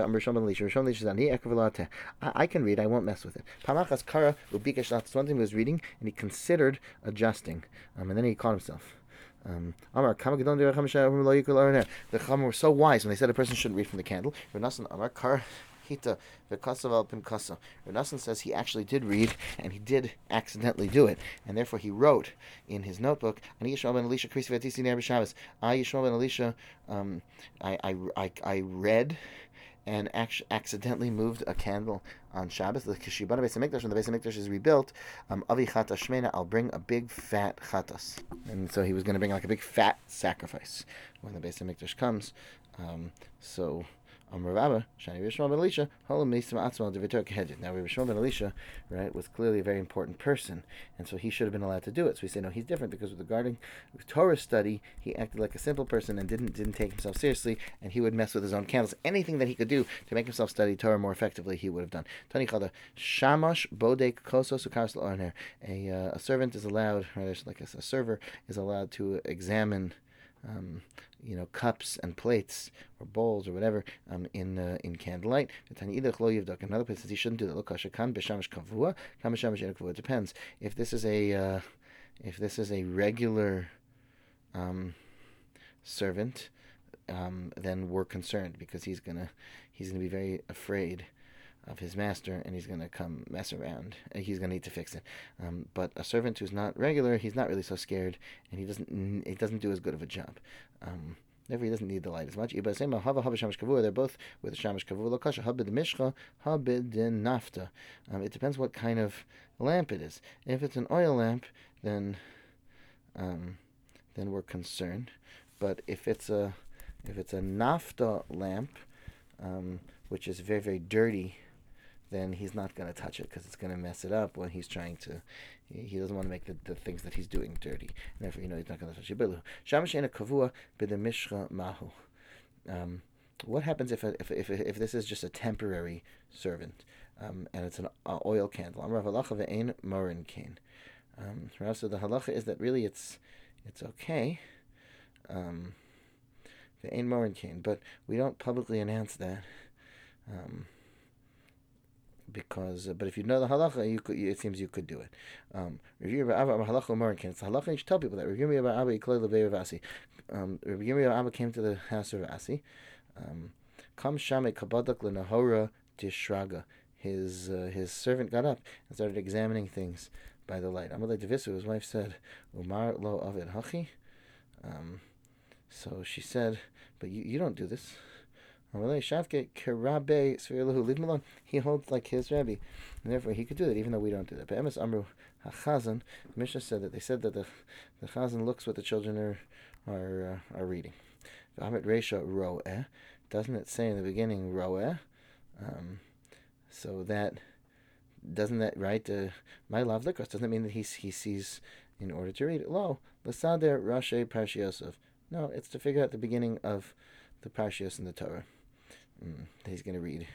I can read, I won't mess with it. That's one thing he was reading, and he considered adjusting, and then he caught himself. The Chacham were so wise when they said a person shouldn't read from the candle. Hita v'kasav al pimkasa. Rav Nassan says he actually did read, and he did accidentally do it, and therefore he wrote in his notebook, "Ani Yishmael ben Elisha krisi v'atisi ner b'Shabbos." I Yishmael ben Elisha, I read and accidentally moved a candle on Shabbos. The Kishibana Beis Hamikdash, when the Beis Hamikdash is rebuilt, Avi Chata Shmena, I'll bring a big fat chatas. And so he was going to bring like a big fat sacrifice when the Beis Hamikdash comes. Now, Rabbi Shmuel ben Elisha, right, was clearly a very important person, and so he should have been allowed to do it. So we say, no, he's different, because regarding Torah study, he acted like a simple person and didn't take himself seriously, and he would mess with his own candles. Anything that he could do to make himself study Torah more effectively, he would have done. Tani Chada, Shamash Bodek Kosos Ukaras L'Orner. A servant is allowed, or like a server is allowed to examine cups and plates or bowls or whatever in candlelight. Another place says he shouldn't do that. It depends. If this is a regular servant, then we're concerned, because he's gonna be very afraid of his master, and he's going to come mess around, and he's going to need to fix it. But a servant who's not regular, he's not really so scared, and he doesn't do as good of a job. Therefore, he doesn't need the light as much. They're both with the shamash kavua lokasha habid mishcha habid nafta. It depends what kind of lamp it is. If it's an oil lamp, then we're concerned. But if it's a nafta lamp, which is very, very dirty, then he's not going to touch it, because it's going to mess it up when he's trying to. He doesn't want to make the things that he's doing dirty. And therefore, he's not going to touch it. What happens if this is just a temporary servant, and it's an oil candle? So the halacha is that really it's okay. The ein morin kain, but we don't publicly announce that. But if you know the halacha, it seems you could do it. Review about halacha morin kain. It's a halacha, you should tell people that. Review about Abba Iklei Levei Ravasi. Review about Abba came to the house of Ravasi. Kam shame kabadak lenahora tishraga. his servant got up and started examining things by the light. Amalei Devisu, his wife said, Umar lo avid hachi. So she said, but you don't do this. Leave him alone. He holds like his Rebbe, and therefore he could do that, even though we don't do that. But Emes Amru HaChazan, the Mishnah said that they said that the Chazan looks what the children are reading. V'amet Reisha Ro'eh, doesn't it say in the beginning Ro'eh? So that doesn't that right? My love likos doesn't mean that he sees in order to read it. Lo l'sader Rashi Parshi Yosef. No, it's to figure out the beginning of the Parshios in the Torah. That he's going to read.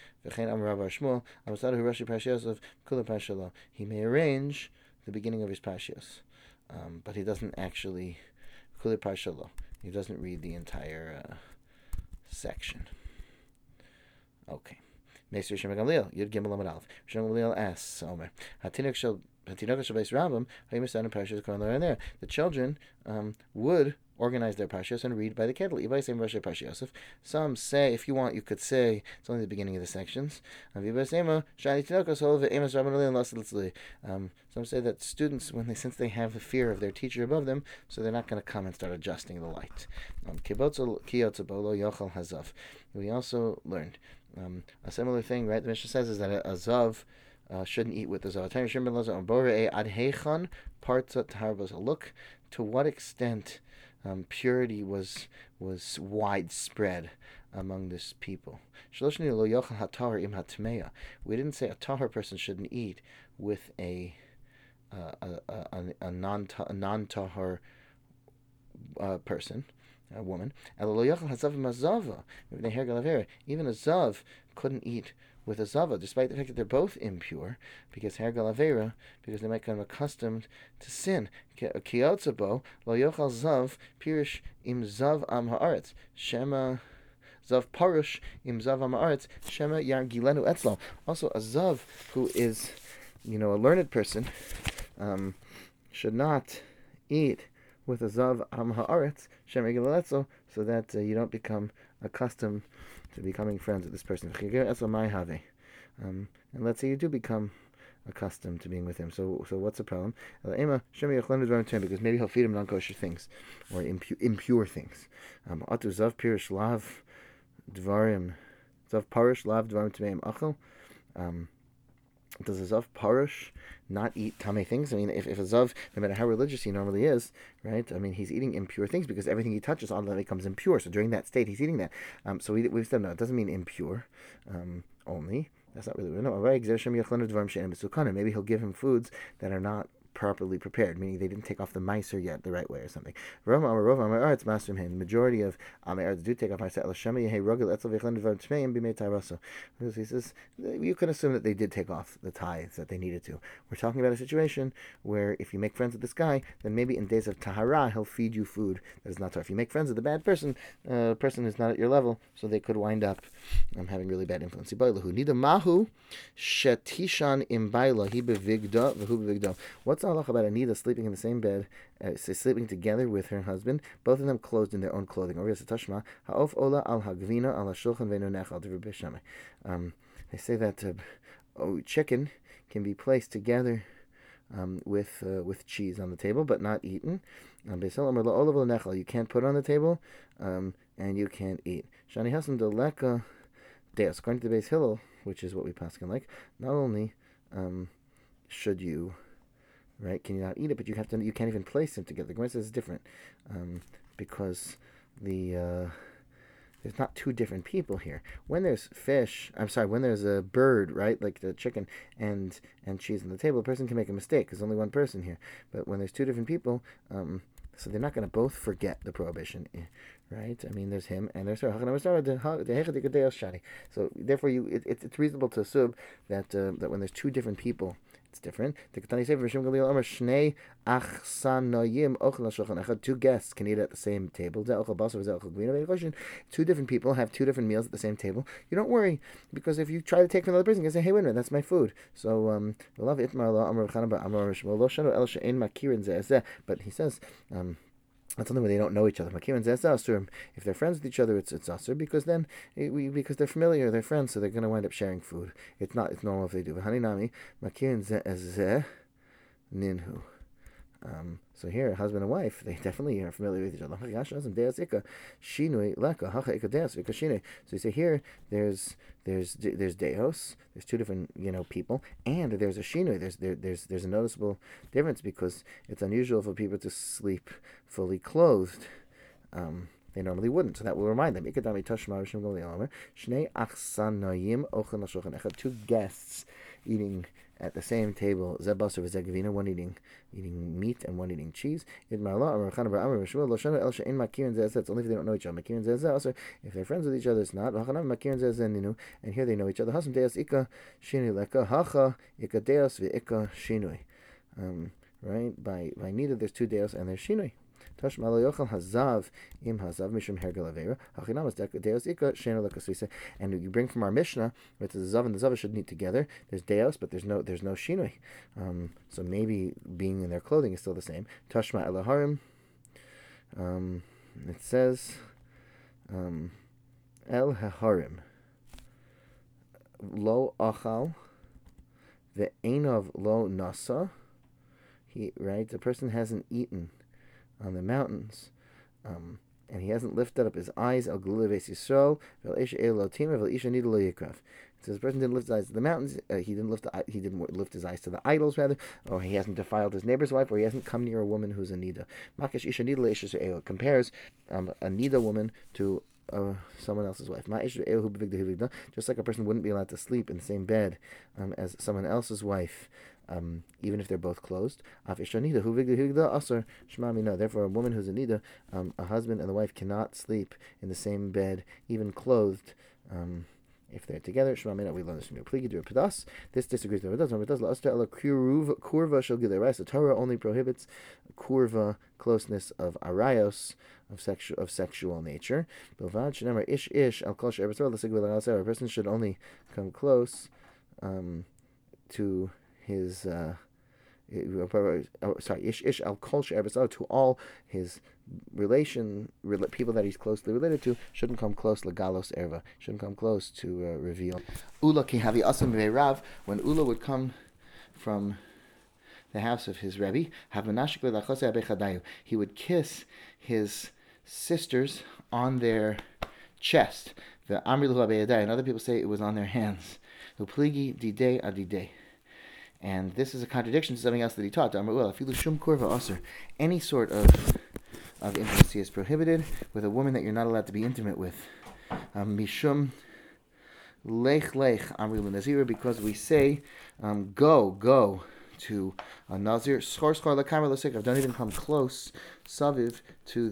He may arrange the beginning of his Parshios, but he doesn't actually he doesn't read the entire section. Okay. Meser Shem Gamliel, Yud Gimel Amud Aleph. Shem Gamliel asks, Omer, Hatinok Shel Beis Rambam, Hayim and Parshas Kohen there and there. The children would organize their parshas and read by the kettle. Some say, if you want, you could say it's only the beginning of the sections. Some say that students, since they have the fear of their teacher above them, so they're not going to come and start adjusting the light. We also learned a similar thing, right? The Mishnah says is that a zav shouldn't eat with the zav. Look to what extent purity was widespread among this people. We didn't say a tahar person shouldn't eat with a non-tahar person, a woman. Even a zav couldn't eat with a zava, despite the fact that they're both impure, because because they might become accustomed to sin. Kiyotzabo lo yochal zav pirish im zav am haaretz shema zav parush im zav am haaretz shema yargilenu etzlo. Also, a zav who is, a learned person, should not eat with a zav am haaretz shema yargilenu etzlo, so that you don't become accustomed to becoming friends with this person. And let's say you do become accustomed to being with him. So what's the problem? Because maybe he'll feed him non-kosher things or impure things. Zav pirish lav dvarim tameim achel. Does a zav parish not eat tame things? I mean, if a zav, no matter how religious he normally is, right? I mean, he's eating impure things because everything he touches automatically becomes impure. So during that state, he's eating that. So we've said no, it doesn't mean impure only. That's not really no. Maybe he'll give him foods that are not properly prepared, meaning they didn't take off the meiser yet the right way or something. The majority of Amayards do take off meiser. He says you can assume that they did take off the tithes that they needed to. We're talking about a situation where if you make friends with this guy, then maybe in days of tahara he'll feed you food that is not tahara. If you make friends with the bad person, a person who's not at your level, so they could wind up having really bad influence. What's the halacha about Anida sleeping in the same bed, sleeping together with her husband, both of them clothed in their own clothing? They say that chicken can be placed together with cheese on the table, but not eaten. You can't put it on the table, and you can't eat. Shani Hasan Deleka Deus, according to the Beis Hillel, which is what we paskin like. Not only should you, right, can you not eat it, but you can't even place them together. The Gemara says it's different because there's not two different people here. When there's when there's a bird, right, like the chicken and cheese on the table, a person can make a mistake. There's only one person here. But when there's two different people, so they're not going to both forget the prohibition, right? I mean, there's him and there's her. So therefore, it's reasonable to assume that that when there's two different people, it's different. The Ketani say for two guests can eat at the same table. Two different people have two different meals at the same table. You don't worry, because if you try to take from another person, you can say, "Hey, wait a minute, that's my food." So but he says. That's something where they don't know each other. If they're friends with each other, it's asur because then because they're familiar, they're friends, so they're going to wind up sharing food. It's normal if they do. Haninami makirin zeh ninhu. So here, husband and wife, they definitely are familiar with each other. So you say here, there's deos, there's two different people, and there's a shinui. There's a noticeable difference because it's unusual for people to sleep fully clothed. They normally wouldn't, so that will remind them. Two guests eating at the same table, one eating meat and one eating cheese. It's only if they don't know each other. If they're friends with each other, it's not. And here they know each other. Right? By neither there's two deos and there's shinui. And you bring from our Mishnah, where the zav and the zava should meet together. There's deos, but there's no shinui. So maybe being in their clothing is still the same. Tashma elaharim. It says el haharim lo achal ve'enov lo nasa. The person hasn't eaten on the mountains, and he hasn't lifted up his eyes. Al Guluves Yisrael, Vel Esha Elo Tima, Vel Isha Nida Lo Yikrav. It says the person didn't lift his eyes to the mountains. He didn't lift his eyes to the idols, rather, or he hasn't defiled his neighbor's wife, or he hasn't come near a woman who's a nida. Makesh Isha Nida Lo Isha Elo compares a nida woman to someone else's wife. Just like a person wouldn't be allowed to sleep in the same bed as someone else's wife. Even if they're both closed. Therefore, a woman who's a nida, a husband and the wife cannot sleep in the same bed, even clothed, if they're together. We learn this from Pligi. This disagrees with Rabbah. The Torah only prohibits kurva, closeness of arayos, of sexual nature. A person should only come close to his ish al kol to all his people that he's closely related to shouldn't come close legalos erva, shouldn't come close to reveal. Ula ki havi asam rav, when Ula would come from the house of his Rebbe, he would kiss his sisters on their chest. The Amri and other people say it was on their hands. Upligi didei adidei. And this is a contradiction to something else that he taught. Any sort of intimacy is prohibited with a woman that you're not allowed to be intimate with. Mishum lech amri l'nazir, because we say go to a nazir. Schor l'kamar l'sikav. Don't even come close. Saviv to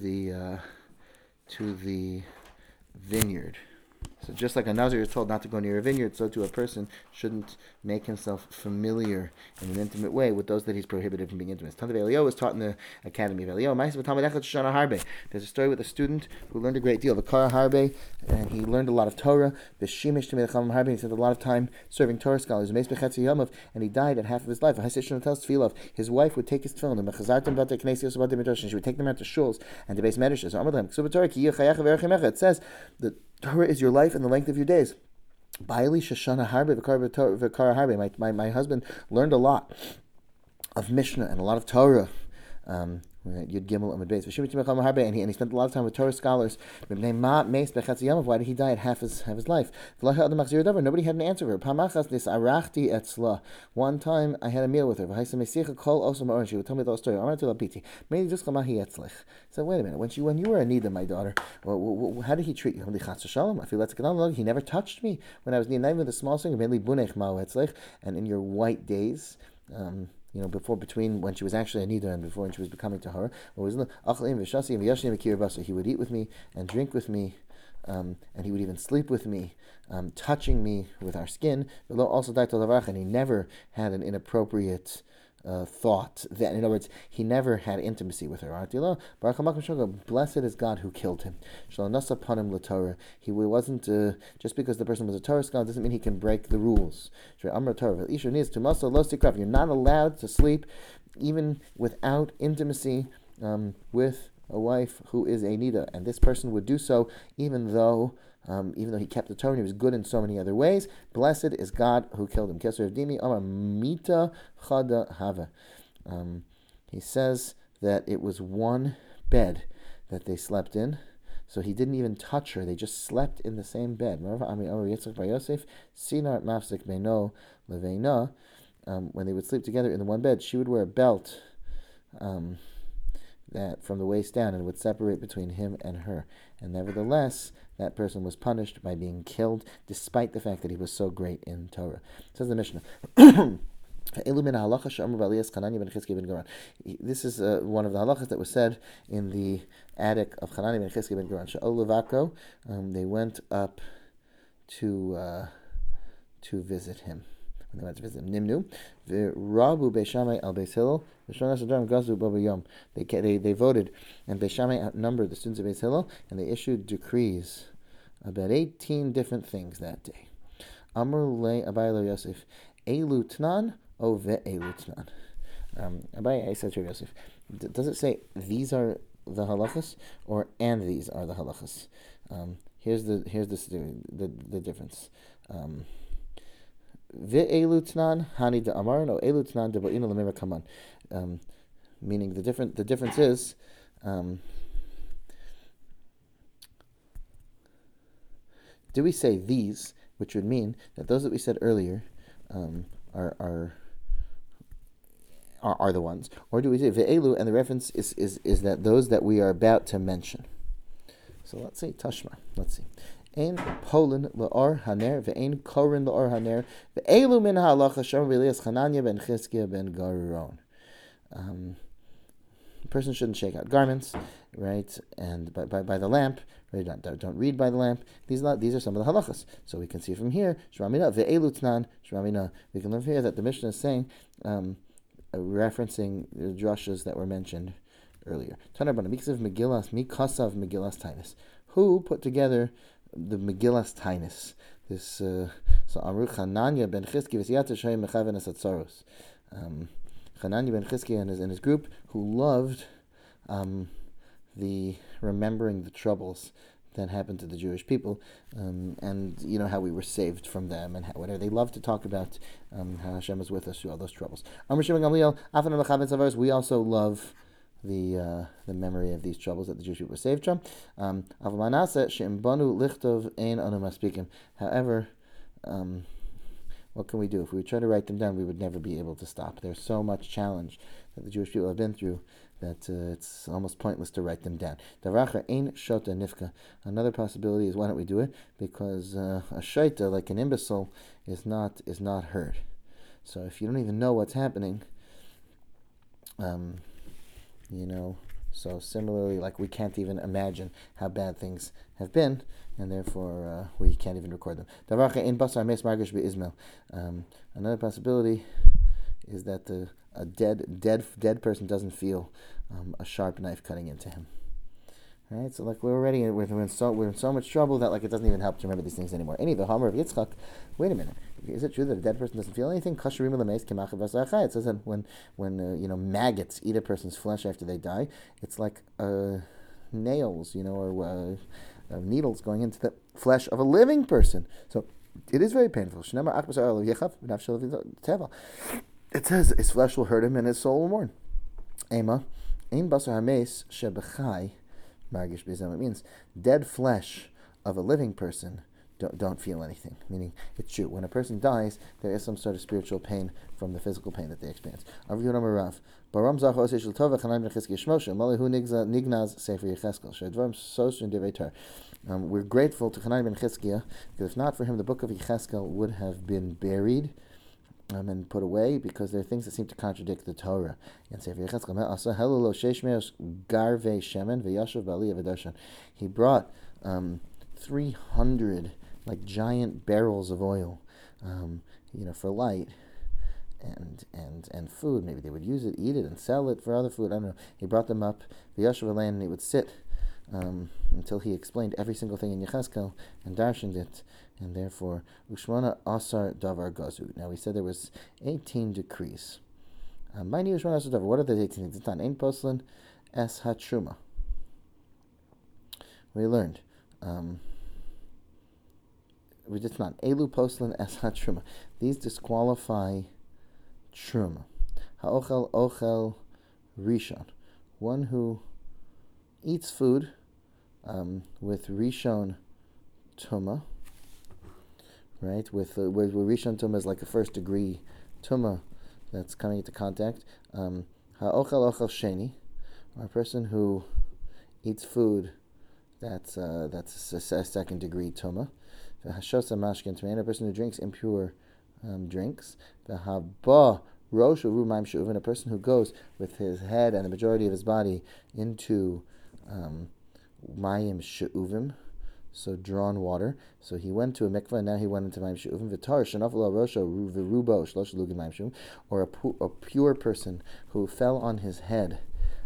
the vineyard. So just like a Nazir is told not to go near a vineyard, so too a person shouldn't make himself familiar in an intimate way with those that he's prohibited from being intimate. Tandav Eliyahu was taught in the Academy of Eliyahu. There's a story with a student who learned a great deal. The Kara Harbe, and he learned a lot of Torah. The Shimish Tamei Chacham Harbe, he spent a lot of time serving Torah scholars. And he died at half of his life. His wife would take his tefillin, and she would take them out to shuls and to base medrashas. It says that Torah is your life and the length of your days. My husband learned a lot of Mishnah and a lot of Torah. Yud Gimel Amud Beis. And he spent a lot of time with Torah scholars. Why did he die at half his life? Nobody had an answer for her. One time I had a meal with her. She would tell me the whole story. So wait a minute. When you were a nida, my daughter, how did he treat you? He never touched me when I was not even the small thing. And in your white days, between when she was actually a nida and before when she was becoming tahara, he would eat with me and drink with me, and he would even sleep with me, touching me with our skin. And he never had an inappropriate thought. That, in other words, he never had intimacy with her. Blessed is God who killed him. He wasn't just because the person was a Torah scholar doesn't mean he can break the rules. You're not allowed to sleep even without intimacy with a wife who is a nida, and this person would do so even though he kept the Torah and he was good in so many other ways. Blessed is God who killed him. Keser of Dimi Amar Mita Chada Hava. He says that it was one bed that they slept in. So he didn't even touch her. They just slept in the same bed. When they would sleep together in the one bed, she would wear a belt that from the waist down and would separate between him and her. And nevertheless, that person was punished by being killed, despite the fact that he was so great in Torah. Says the Mishnah. This is one of the halachas that was said in the attic of Hanani ben Chizkiya ben Geran. They went up to visit him. When they went to visit him, Nimnu, Rabu Beishamai al Beis Hillel, Gazu Baba Yom. They voted, and Beishamai outnumbered the students of Beis Hillel, and they issued decrees about 18 different things that day. Amr le Abai lo Yosef, Elu Tnan o ve'elu Tnan. Abai, I said to Yosef, does it say these are the halachas or and these are the halachas? Here's the difference. Ve'elu Tnan hani de Amar no elu Tnan de bo'inu lemira kaman. Meaning the difference is. Do we say these, which would mean that those that we said earlier are the ones, or do we say ve'elu, and the reference is that those that we are about to mention? So let's see Tashma. Let's see. Ein Polin la'or haner ve'ein korin la'or haner ve'elu min ha'alacha shom v'elias Chananya ben Chizkiya ben Garon. A person shouldn't shake out garments, right? And by the lamp, right? Don't read by the lamp. These are some of the halachas. So we can see from here, Shramina ve'elu tnan Shramina. We can learn from here that the Mishnah is saying, referencing the drashas that were mentioned earlier. Tanarbana Miksiv Megillas Mikasav Megillas Tainus. Who put together the Megillas Tainus? This so Amru Chananya ben Chizkiya v'siyata shoyim mechaven asatzaros. Chananya ben Chizkiya and his group who loved the remembering the troubles that happened to the Jewish people, and you know how we were saved from them, and whatever they love to talk about, how Hashem was with us through all those troubles. We also love the memory of these troubles that the Jewish people were saved from. However, what can we do? If we try to write them down, we would never be able to stop. There's so much challenge that the Jewish people have been through that it's almost pointless to write them down. Another possibility is, why don't we do it? Because a shaita, like an imbecile, is not heard. So if you don't even know what's happening, so similarly, like we can't even imagine how bad things have been, and therefore we can't even record them. Another possibility is that a dead person doesn't feel a sharp knife cutting into him. Right, so like we're in so much trouble that like it doesn't even help to remember these things anymore. Any the Hammer of Yitzchak. Wait a minute, is it true that a dead person doesn't feel anything? It says that when maggots eat a person's flesh after they die, it's like nails, or needles going into the flesh of a living person. So it is very painful. It says his flesh will hurt him and his soul will mourn. Ema, ein basar hames shebechai. It means dead flesh of a living person don't feel anything. Meaning, it's true. When a person dies, there is some sort of spiritual pain from the physical pain that they experience. We're grateful to Chananya ben Chizkiya, because if not for him, the book of Yecheskel would have been buried and put away, because there are things that seem to contradict the Torah. He brought 300 like giant barrels of oil, for light and food. Maybe they would use it, eat it, and sell it for other food. I don't know. He brought them up, and he would sit until he explained every single thing in Yecheskel and darshaned it, and therefore Ushmana Asar Davar Gazu. Now we said there was 18 decrees. What are the 18 things? It's not Ein Poslin Es Hatruma. we learned. We did not. Elu poslan es truma. These disqualify truma. Ha'ochel ochel rishon. One who eats food with rishon tuma, right? With rishon tuma is like a first degree tuma that's coming into contact. Ha'ochel ochel sheni, a person who eats food that's a second degree tuma. The hashosa mashkin tmein, a person who drinks impure drinks. The haba rosh urumaim shu'uvin, a person who goes with his head and the majority of his body into mayim shu'uvim, so drawn water. So he went to a mikvah and now he went into mayim shu'uvim. V'tar shenafal rosha v'rubo shlosh lugin mayim shu'uvim, or a pure person who fell on his head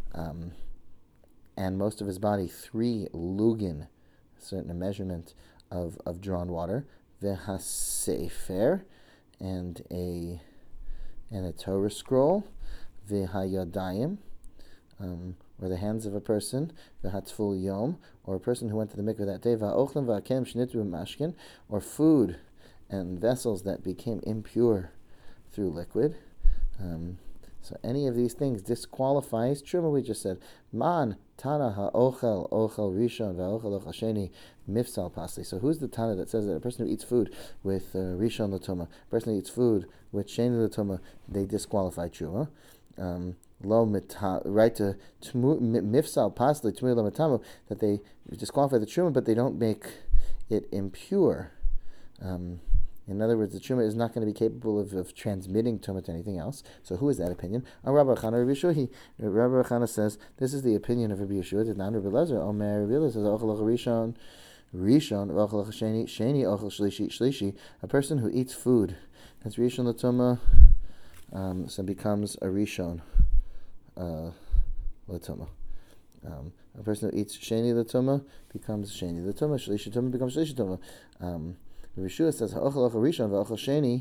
and most of his body 3 lugin, a certain measurement of drawn water, v'hasefer, and a Torah scroll, v'hayadayim, or the hands of a person, v'hatful yom, or a person who went to the mikveh that day, v'ha'ochlim v'hakem shnitru mashkin, or food and vessels that became impure through liquid. So any of these things disqualifies truma. We just said man tana ha'ochel rishon va'ochel sheni mifsal pasli. So who's the tana that says that a person who eats food with rishon l'tuma, a person who eats food with sheni l'tuma, they disqualify truma? Lo mita, right, to mifsal pasli tmur lo mitamu, that they disqualify the truma, but they don't make it impure. In other words, the truma is not going to be capable of transmitting tumah to anything else. So who is that opinion? Rabbi Chana Rabbi Yeshua. Rabbi Chana says this is the opinion of Rabbi Yeshua. Did not Rabbi Lezer. Omer Rabbi Lezer says ochel rishon, ochel sheni, ochel shlishi. A person who eats food that's rishon l'tumah, so becomes a rishon l'tumah. A person who eats sheni l'tumah becomes sheni l'tumah. Shlishi tumah becomes shlishi tumah. Yeshua says ha'ochel ochel rishon v'ochel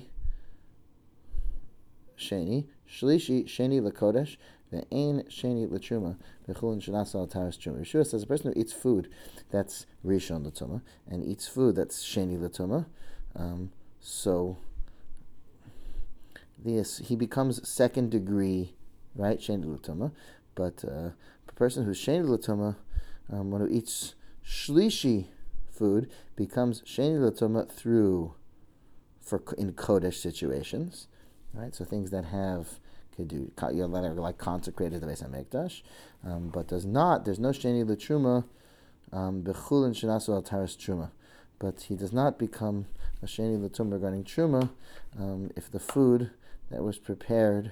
sheni sheni l'kodesh ve'ein sheni l'truma v'chulin shenasa al taras truma. Yeshua says a person who eats food that's rishon l'tuma and eats food that's sheni l'tuma, so he becomes second degree, right, sheni l'tuma. But a person who's sheni l'tuma, one who eats shlishi food, becomes sheni l'tuma in kodesh situations, right? So things that have that are like consecrated to the Beis Hamikdash, but there's no sheni l'truma bechulin shenasu al taras truma. But he does not become a sheni l'tuma regarding truma if the food that was prepared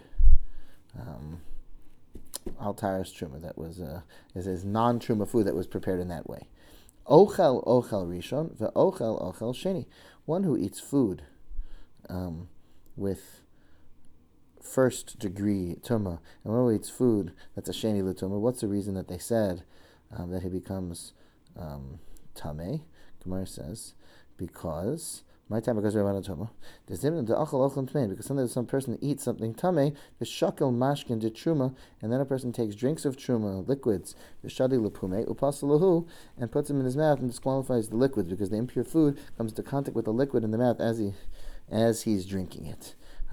al taras truma, that was is non-truma food that was prepared in that way. Ochel rishon ve'ochel sheni. One who eats food with first degree tumah, and one who eats food that's a sheni l'tumah. What's the reason that they said that he becomes tameh? Gemara says because my time because we're on tumah. Because sometimes some person eats something tameh, the shakel mashkin de truma, and then a person takes drinks of truma, liquids, the shadi lepume upasalahu, and puts them in his mouth and disqualifies the liquids because the impure food comes into contact with the liquid in the mouth as he's drinking it.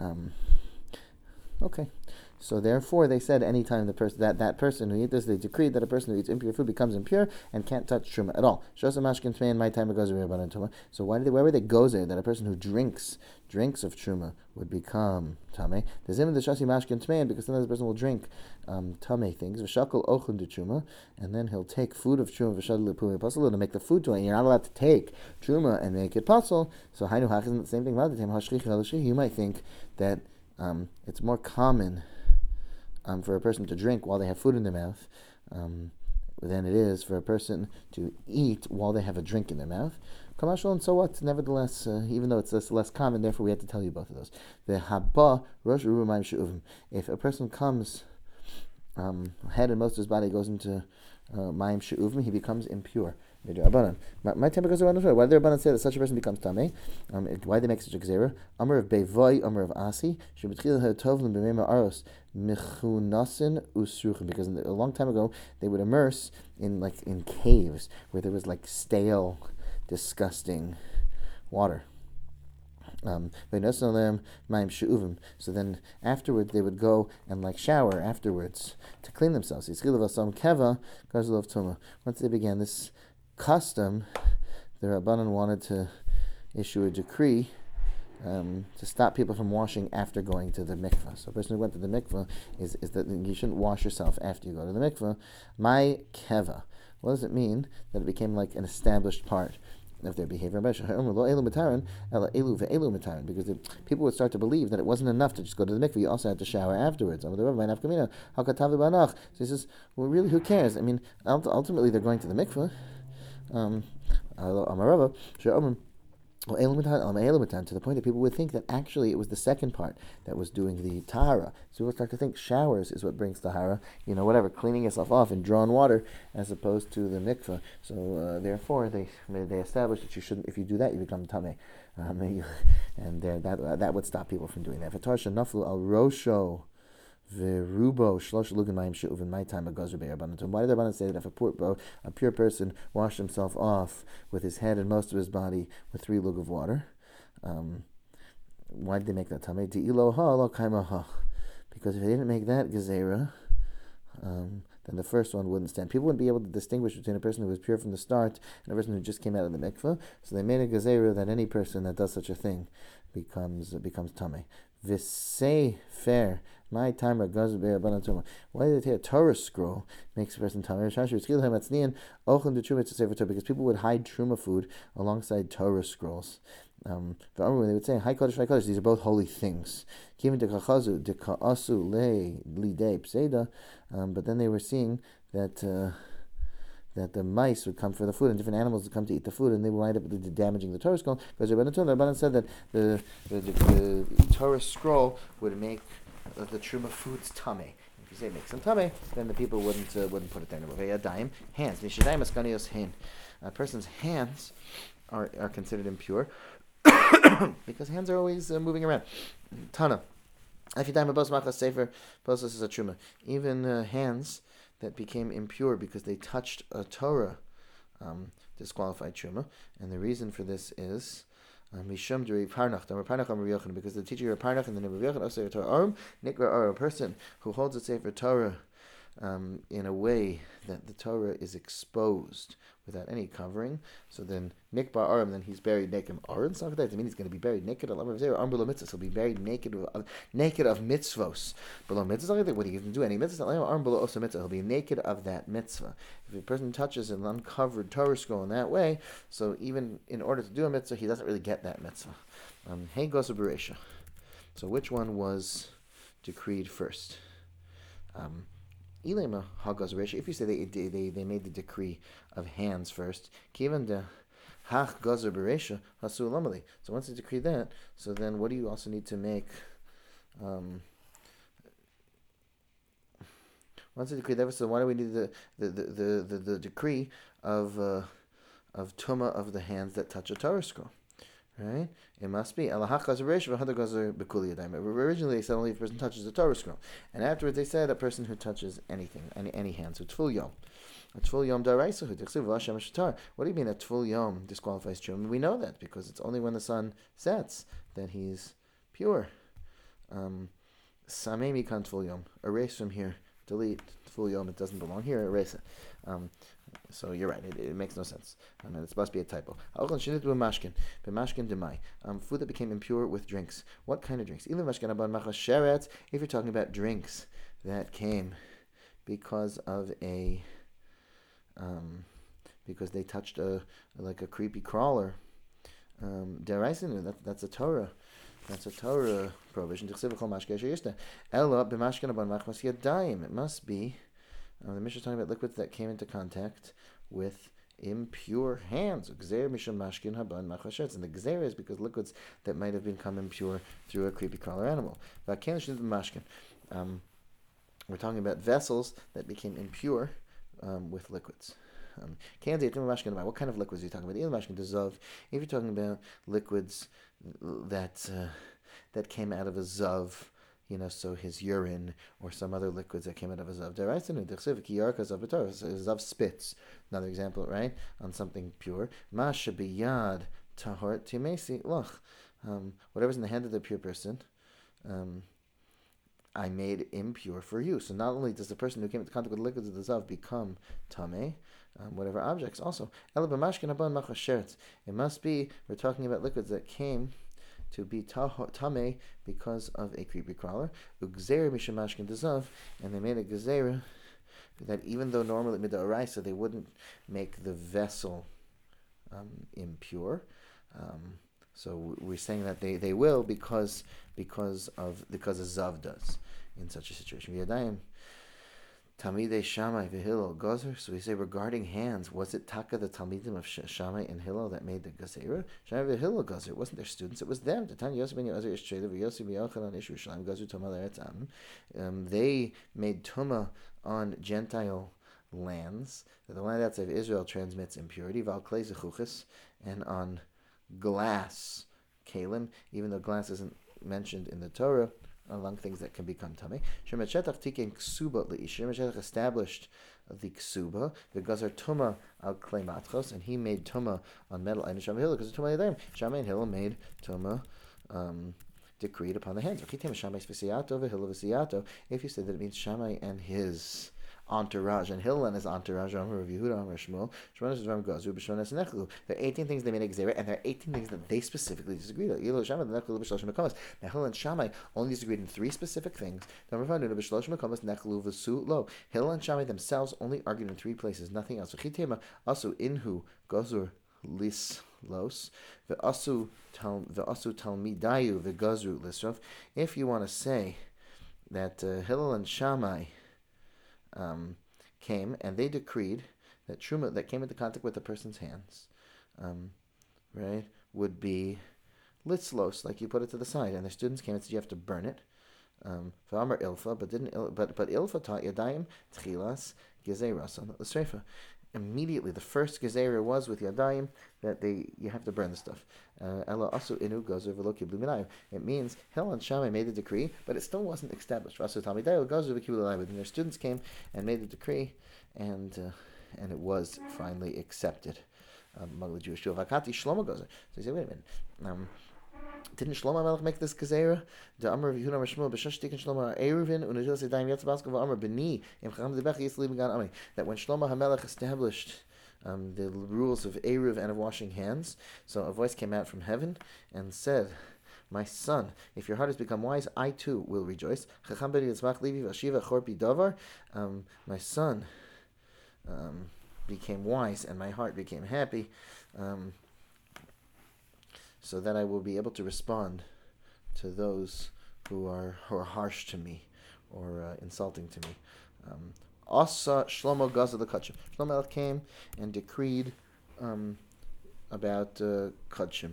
Okay. So therefore, they said anytime the person that person who eats this, they decreed that a person who eats impure food becomes impure and can't touch truma at all. Shosa mashkin tmei, my time goes rabbanan tuma. So why were they gozer that a person who drinks of truma would become tamei? The zim the shasi mashkin tmei, because sometimes the person will drink tamei things. V'shakol ochun de truma, and then he'll take food of truma v'shadil lepumi pasal to make the food to it. And you're not allowed to take truma and make it pasal. So hainu hach isn't the same thing. You might think that it's more common for a person to drink while they have food in their mouth than it is for a person to eat while they have a drink in their mouth. Kamashal, and so what? Nevertheless, even though it's less common, therefore we have to tell you both of those. The haba rosh urumayim she'uvim. If a person comes, head and most of his body goes into mayim she'uvim, he becomes impure. My temper goes around the story. Why did the Rabbanan say that such a person becomes tamei? Why they make such a gzera? Amar of Bevoi, Amar of Asi, Shebetchil HaTovlim B'Meima Aros, Mechunasin Usruchim. Because a long time ago, they would immerse in caves where there was like stale, disgusting water. So then afterwards they would go and shower afterwards to clean themselves. Once they began this custom, the Rabbanan wanted to issue a decree to stop people from washing after going to the mikveh. So a person who went to the mikveh is that you shouldn't wash yourself after you go to the mikveh. My keva. What does it mean that it became like an established part of their behavior? Because people would start to believe that it wasn't enough to just go to the mikveh, you also had to shower afterwards. So he says, well, really, who cares? I mean, ultimately they're going to the mikveh. To the point that people would think that actually it was the second part that was doing the tahara. So people start to think showers is what brings tahara, cleaning yourself off in drawn water, as opposed to the mikveh. So therefore, they established that you shouldn't. If you do that, you become tamei, and that would stop people from doing that. Naflu al rosho. Verubo shlosh lugin mayim she'uvin my time a gozer be'arbanan. Why did the Rabbanan say that if a pure person washed himself off with his head and most of his body with 3 lug of water? Why did they make that tamei? Di'ilo ha lo kaima ha. Because if they didn't make that gezerah, then the first one wouldn't stand. People wouldn't be able to distinguish between a person who was pure from the start and a person who just came out of the mikveh. So they made a gezerah that any person that does such a thing becomes tamei. V'sei fair. My time Why did they take a Torah scroll? Makes a person tamei. Because people would hide truma food alongside Torah scrolls. They would say, "Hi kodesh, hi kodesh." These are both holy things. But then they were seeing that the mice would come for the food, and different animals would come to eat the food, and they would wind up damaging the Torah scroll. Because the Rabbanan said that the Torah scroll would make the truma foods tamei. If you say make some tamei, then the people wouldn't put it there. Hands. A person's hands are considered impure because hands are always moving around. Tana. Even hands that became impure because they touched a Torah disqualified truma, and the reason for this is because the teacher of Parnach and the name of Yochanan Torah Nikra, a person who holds a Sefer Torah in a way that the Torah is exposed without any covering. So then Nikbar Aram, then he's buried naked. Aram, so that means he's going to be buried naked. He'll be buried naked of mitzvos. Below mitzvahs, what he can do any mitzvah. Arm below also mitzvah. He'll be naked of that mitzvah. If a person touches an uncovered Torah scroll in that way, so even in order to do a mitzvah, he doesn't really get that mitzvah. Hey Gosa Beresha. So which one was decreed first? Ilema Hagaz Resha. If you say they made the decree of hands first, Kivan de Hach Gazer Beresha Hasu Lamali. So once they decree that, so then what do you also need to make? Once they decree that, so why do we need the decree of tuma of the hands that touch a Torah scroll? Right? It must be. Originally, they said only if a person touches the Torah scroll. And afterwards, they said a person who touches anything, any hands. So, Tful Yom. A Tful Yom Daraisahu. What do you mean a Tful Yom disqualifies Truma? We know that because it's only when the sun sets that he's pure. Samemi kan Tful Yom. Erase from here. Delete Tful Yom. It doesn't belong here. Erase it. So you're right, it makes no sense. It's supposed to be a typo. Food that became impure with drinks. What kind of drinks? If you're talking about drinks that came because of because they touched a creepy crawler, that's a Torah. That's a Torah prohibition. It must be. The Mishnah is talking about liquids that came into contact with impure hands. And the gzeira is because liquids that might have become impure through a creepy crawler animal. We're talking about vessels that became impure with liquids. What kind of liquids are you talking about? If you're talking about liquids that came out of a zav, so his urine or some other liquids that came out of a zav. Zav spits, another example, right, on something pure. Masha biyad tahor timesi loch. Whatever's in the hand of the pure person, I made impure for you. So not only does the person who came into contact with the liquids of the zav become tameh, whatever objects also. It must be, we're talking about liquids that came to be tameh because of a creepy crawler. Ugzer mishamashkin dezav, and they made a gezerah that even though normally midoraisa they wouldn't make the vessel impure. So we're saying that they will because a zav does in such a situation. V'yadayim Talmidei Shammai v'Hillel Gozer. So we say regarding hands, was it Taka the Talmidim of Shammai and Hillel that made the Gezerah? Shammai v'Hillel Gozer. It wasn't their students, it was them. They made Tumah on Gentile lands. The land outside of Israel transmits impurity. And on glass, kalim, even though glass isn't mentioned in the Torah, among things that can become tamei. Shemet Shetach tiken ksuba leish. Shemet Shetach established the ksuba, the gazar tuma al klei matchos, and he made tuma on metal. And Shammai Hillel, because tuma yadayim. Shammai and Hillel made tuma decreed upon the hands. If you say that it means Shammai and his entourage, and Hillel and his entourage, there are 18 things they made a gezerah, and there are 18 things that they specifically disagreed on. Now, Hillel and Shammai only disagreed in 3 specific things. Hillel and Shammai themselves only argued in 3 places, nothing else. Inhu gozur lis los ve'asu talmidayu ve'gazru lisrov. If you want to say that Hillel and Shammai came and they decreed that truma that came into contact with the person's hands, right, would be litzlos, like you put it to the side, and the students came and said you have to burn it. V'amar ilfa, but ilfa taught yadayim tchilas gezeiras l'sreifa. Immediately, the first gezerah was with yadayim that you have to burn the stuff. Ela asu inu gozer v'lo kiblu minayim. It means Hillel and Shammai made the decree, but it still wasn't established. Asu talmidayu gozer v'kiblu minayim. And their students came and made the decree, and it was finally accepted. Among the Jewish people, Vakati Shlomo gozer. So you say, wait a minute. Didn't Shlomo HaMelech make this gezerah? The Amar of Yehuda Mishmul b'shash tikkun Shlomo Eruvin u'nejil sedayim yatzbasko v'Amar b'ni im chacham debech yisli b'gan ami. That when Shlomo HaMelech established the rules of Eruv and of washing hands, so a voice came out from heaven and said, "My son, if your heart has become wise, I too will rejoice." Chacham b'ni yitzmach livi v'ashiva chorpi davar. My son became wise and my heart became happy. So that I will be able to respond to those who are harsh to me or insulting to me. Asa Shlomo Gaza the Kachim. Shlomo came and decreed about Kachim.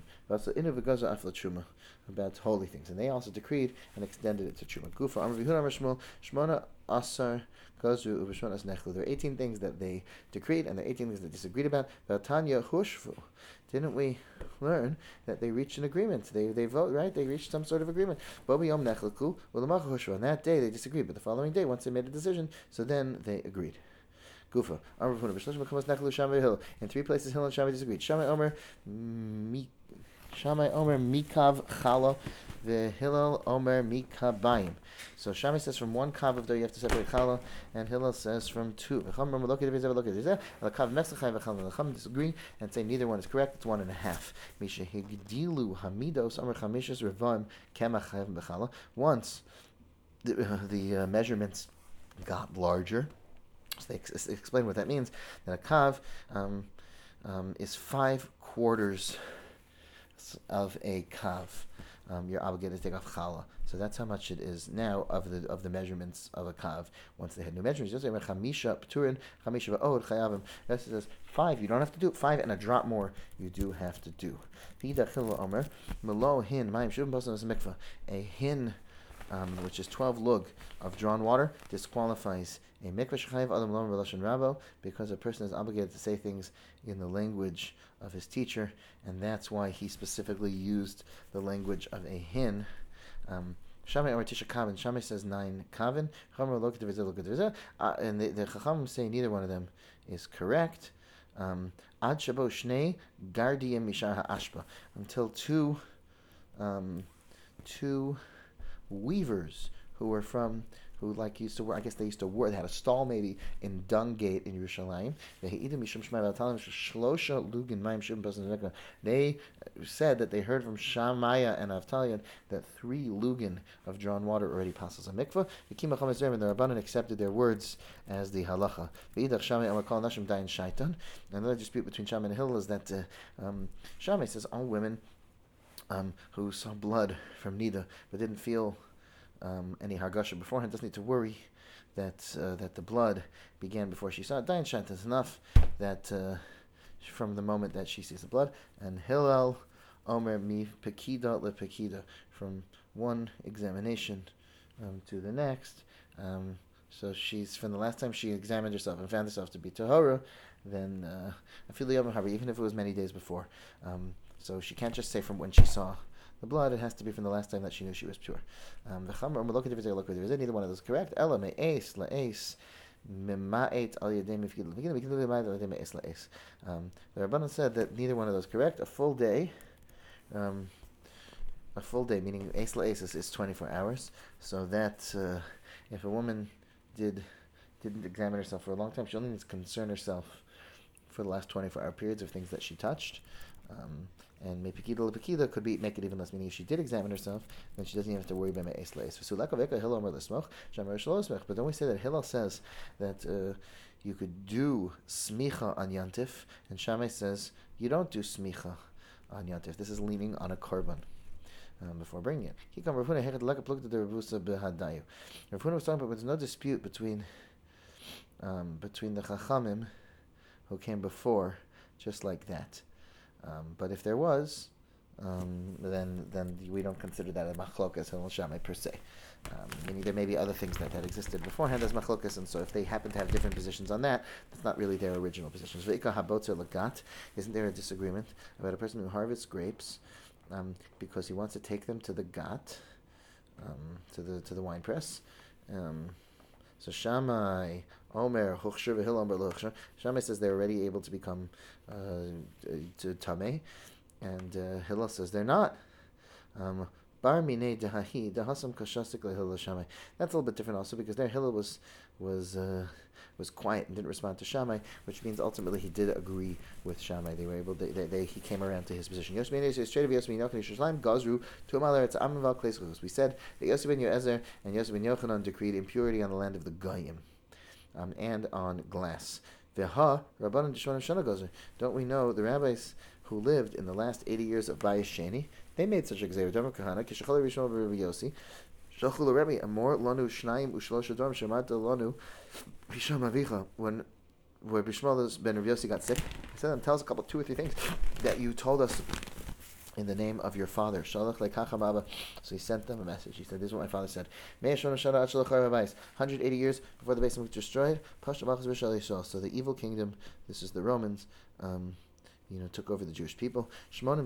About holy things. And they also decreed and extended it to Truma. Gufa Amr V'Huna Shmuel Shmona Asar Gazru Uv'Shmonas Nechlu. There are 18 things that they decreed and there are 18 things they disagreed about. V'Tanya Hushvu. Didn't we learn that they reached an agreement? They vote, right? They reached some sort of agreement. On that day they disagreed, but the following day, once they made a decision, so then they agreed. Gufa. In 3 places, Hillel and Shammai disagreed. Shammai Omer Mikav Chala, the Hillel Omer Mikabayim. So Shammai says from 1 kav of dough you have to separate challah, and Hillel says from 2. The Chacham disagree and say neither one is correct. It's 1.5. Once the measurements got larger, so they explain what that means. That a kav is 5/4 of a kav. You're obligated to take off challah. So that's how much it is now of the measurements of a kav. Once they had new measurements, it says 5. You don't have to do it. 5 and a drop more. You do have to do. A hin, which is 12 lug of drawn water, disqualifies A mikveh shechayev adam lomar b'lashon rabo, because a person is obligated to say things in the language of his teacher, and that's why he specifically used the language of a hin. Shammai or Tisha Kavin. Shammai says 9 Kavin. And the Chachamim say neither one of them is correct. Ad Shabo Shnei Gardiyim Mishar HaAshba. Until two weavers who used to work. I guess they used to work. They had a stall maybe in Dung Gate in Yerushalayim. They said that they heard from Shamaya and Avtalion that 3 lugin of drawn water already passes a mikvah. And the Rabbanan accepted their words as the halacha. Another dispute between Shammai and Hillel is that Shammai says all women who saw blood from Nida but didn't feel any hargasha beforehand doesn't need to worry that the blood began before she saw it. Dayan Shant is enough that from the moment that she sees the blood. And Hillel Omer mi pekida le pekida, from one examination to the next. So she's, from the last time she examined herself and found herself to be tahara, then even if it was many days before. So she can't just say from when she saw the blood, it has to be from the last time that she knew she was pure. Neither one of those is correct. Ella me'es la'es mema'et al yedei mifkid. The Rabbanan said that neither one of those is correct. A full day, meaning es la'es is 24 hours. So that if a woman didn't examine herself for a long time, she only needs to concern herself for the last 24-hour periods of things that she touched. And mepekida lepekida could make it even less, meaning if she did examine herself, then she doesn't even have to worry about me'es leis. But don't we say that Hillel says that you could do smicha on Yantif, and Shammai says you don't do smicha on Yantif. This is leaning on a korban before bringing it. Rav Huna was talking about there's no dispute between the Chachamim who came before, just like that. But if there was, then we don't consider that a machlokas Hillel Shammai per se. Meaning there may be other things that existed beforehand as machlokas, and so if they happen to have different positions on that, that's not really their original positions. Ve'ika habotzer lagat. Isn't there a disagreement about a person who harvests grapes because he wants to take them to the gat, to the wine press? So Shammai Omer Huchshur v'Hillel Omer L'Huchshur. Shammai says they're already able to become to tamei, and Hillel says they're not. Bar minei dehahi dehasam kashasik leHillel Shammai. That's a little bit different also, because there Hillel was quiet and didn't respond to Shammai, which means ultimately he did agree with Shammai. They were able. He came around to his position. We said that Yosef ben Yoezer and Yosef ben Yochanan decreed impurity on the land of the Goyim, and on glass. Don't we know the rabbis who lived in the last 80 years of Bayis Sheni? They made such a gzeira. Dama kahana kishachol rishon Rabbi Yossi shachul Rabbi amor lanu shnayim u'shlosh adom shemata lanu Bisham avicha. When Bishmal ben Rabbi Yossi got sick, he said, "Tell us 2 or 3 things that you told us in the name of your father." Shalach leikacha baba. So he sent them a message. He said, "This is what my father said. 180 years before the base was destroyed. So the evil kingdom, this is the Romans, took over the Jewish people. 80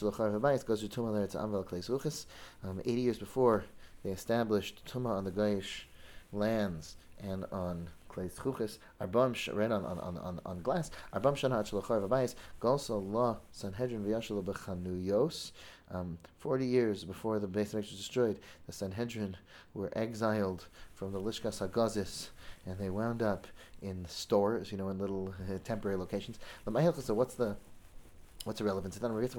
years before, they established Tumah on the Goyish lands and on Klei Zchuchis, right on glass. Arbam Shana Achlochar V'Bayis, Golsa La Sanhedrin V'Yashalo B'Chanuyos. 40 years before the Beis Hamikdash was destroyed, the Sanhedrin were exiled from the Lishkas Hagazis, and they wound up in stores, in little temporary locations. So what's the relevance?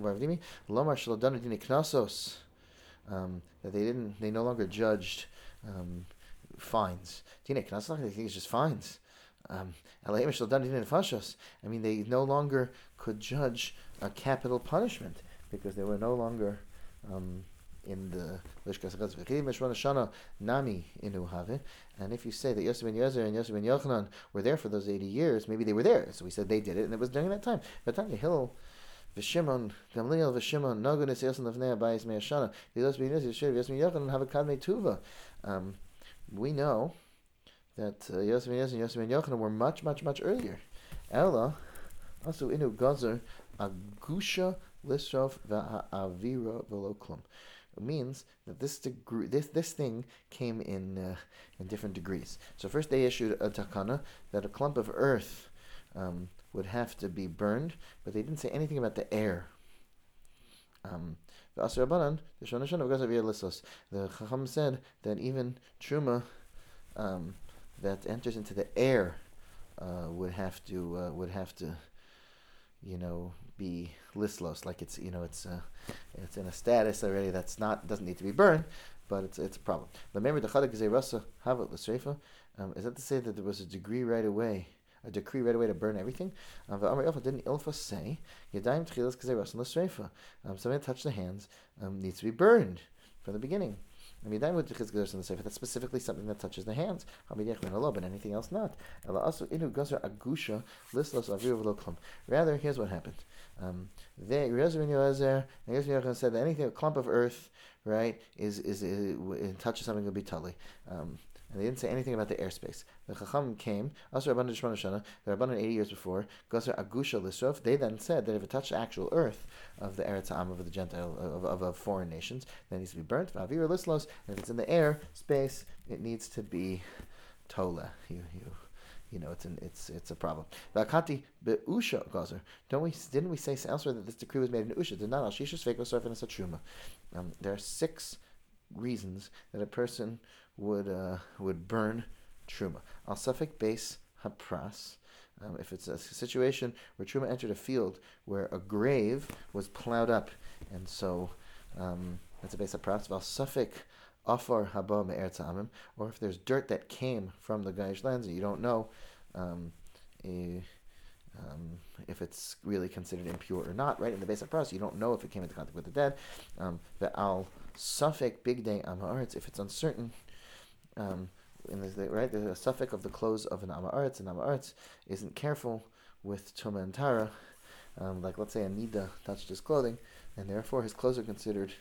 That they no longer judged fines. They think it's just fines. I mean, they no longer could judge a capital punishment because they were no longer in the Lishkas Hagazis. Nami Inuhave. And if you say that Yosef ben Yoezer and Yosef ben Yochanan were there for those 80 years, maybe they were there. So we said they did it, and it was during that time. But Tanya Hillel V'Shimon Gamliel V'Shimon Nogunis Yosan Levnei Abayis Me'ashana. Yosef ben Yoezer Yosef ben Yochanan have a Kadmei Tuva. We know Yosef ben Yosef and Yosef ben Yochanan were much, much, much earlier. Ella, also inu gazer agusha lisrov va'avira veloklum. It means that this thing came in different degrees. So first they issued a takana that a clump of earth would have to be burned, but they didn't say anything about the air. The Chacham said that even truma that enters into the air would have to be listless, like it's in a status already doesn't need to be burned, but it's a problem. Remember the Chadek Gzei Rasa Havat L'Sreifa. Is that to say that there was a decree right away to burn everything? Didn't Ilfa say Yadayim Tchilas Gzei Rasa L'Sreifa? Something that touched the hands needs to be burned from the beginning. That's specifically something that touches the hands. But anything else not. Rather, here's what happened. They said that anything, a clump of earth, right, it touches something, will be tali. And they didn't say anything about the airspace. The Chacham came, the Rabbanan 80 years before, Gazer Agusha Lisrov. They then said that if it touched actual earth of the Eretz Ha'am, of the Gentile, of foreign nations, then it needs to be burnt. Va'avir Lislos. And if it's in the air space, it needs to be tola. It's a problem. V'akati be'usha gazer. Didn't we say elsewhere that this decree was made in usha? Did not al shisha sveikos sarf and truma. There are 6 reasons that a person would burn truma. Al safek base hapras. If it's a situation where truma entered a field where a grave was plowed up, and so that's a base hapras. Val safek afar haba me'eretz ha'amim, or if there's dirt that came from the Gaish lands and you don't know if it's really considered impure or not, right? In the base of process, you don't know if it came into contact with the dead. The al safek big day amaretz, if it's uncertain, right, the suffix of the clothes of an amaretz, and amaretz isn't careful with tuma and tara, like let's say a nida touched his clothing, and therefore his clothes are considered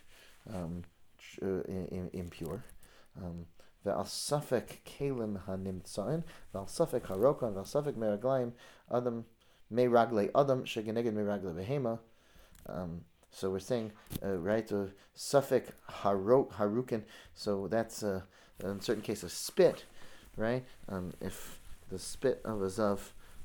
impure. Ve'al safek kelim hanimtzain, ve'al safek harokan, ve'al safek meraglayim adam meraglei adam shegeneged meraglei behema. So we're saying, right, safek harukin. So that's in certain cases spit, right? If the spit of a zav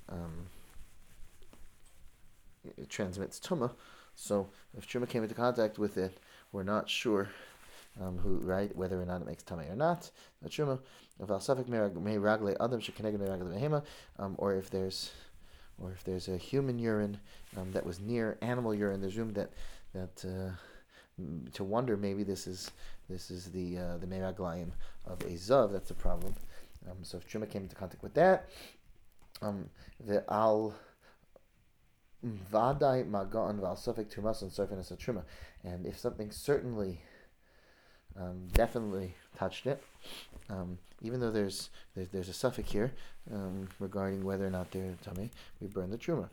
it transmits tumah, so if truma came into contact with it, we're not sure whether or not it makes tumah or not. The truma of al safek may ragle adam shekeneged may ragle behema, or if there's a human urine that was near animal urine, there's room that to wonder maybe this is the meraglayim of a zav. That's a problem. So if truma came into contact with that, the al vadai magan val safek tumas and sarfin as a truma, and if something certainly definitely touched it, even though there's a suffix here regarding whether or not they're tummy, we burn the truma.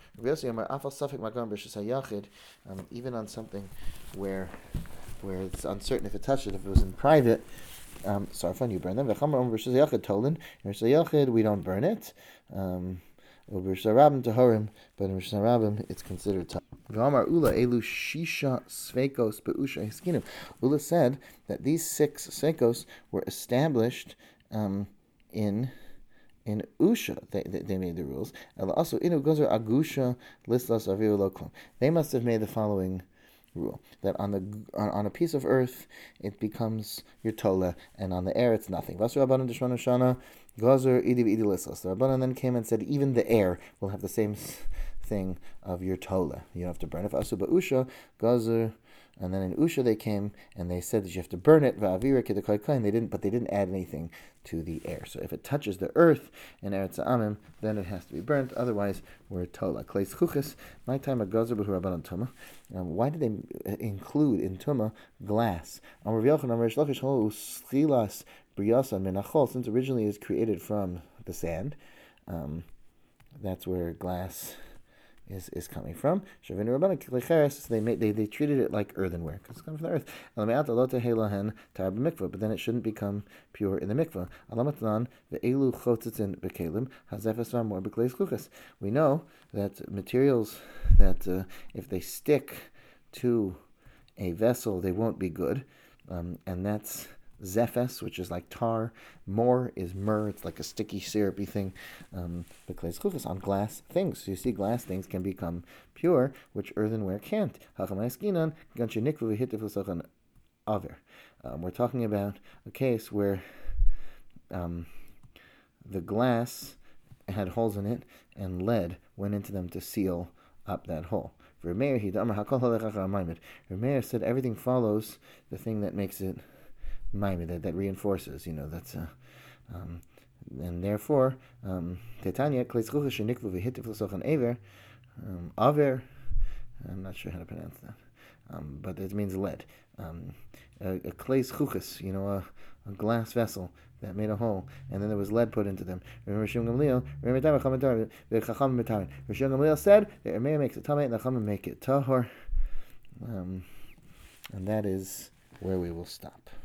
Even on something where it's uncertain if it touched it, if it was in private, sarfan, you burn them. We don't burn it. But in Rosh Hashanah it's considered tummy. Ula said that these 6 svekos were established in Usha. They made the rules. Also, they must have made the following rule, that on a piece of earth it becomes your tola, and on the air it's nothing. The Rabbanan then came and said even the air will have the same thing of your tola. You don't have to burn it. Usha gazer. And then in Usha they came and they said that you have to burn it. They didn't add anything to the air. So if it touches the earth in Eretz Ha'amim, then it has to be burnt. Otherwise, we're tola. Kleis chuches. My time a gazer b'hu rabbanan tuma. Why did they include in tuma glass? Since originally it's created from the sand, that's where glass is coming from. So they treated it like earthenware because it's coming from the earth. But then it shouldn't become pure in the mikvah. We know that materials that if they stick to a vessel, they won't be good, and that's zephes, which is like tar. Mor is myrrh. It's like a sticky, syrupy thing. The clay chukas on glass things. So you see, glass things can become pure, which earthenware can't. We're talking about a case where the glass had holes in it, and lead went into them to seal up that hole. Rameir said everything follows the thing that makes it maimed, that reinforces. That's and therefore, Titania kleischucha shenikvu v'hitiv l'sochan aver. I'm not sure how to pronounce that, but it means lead. A kleis chuchas, a glass vessel that made a hole, and then there was lead put into them. Remember Rishon Gamliel said that Rameir makes it tamei and the Chachamim make it tahor, and that is where we will stop.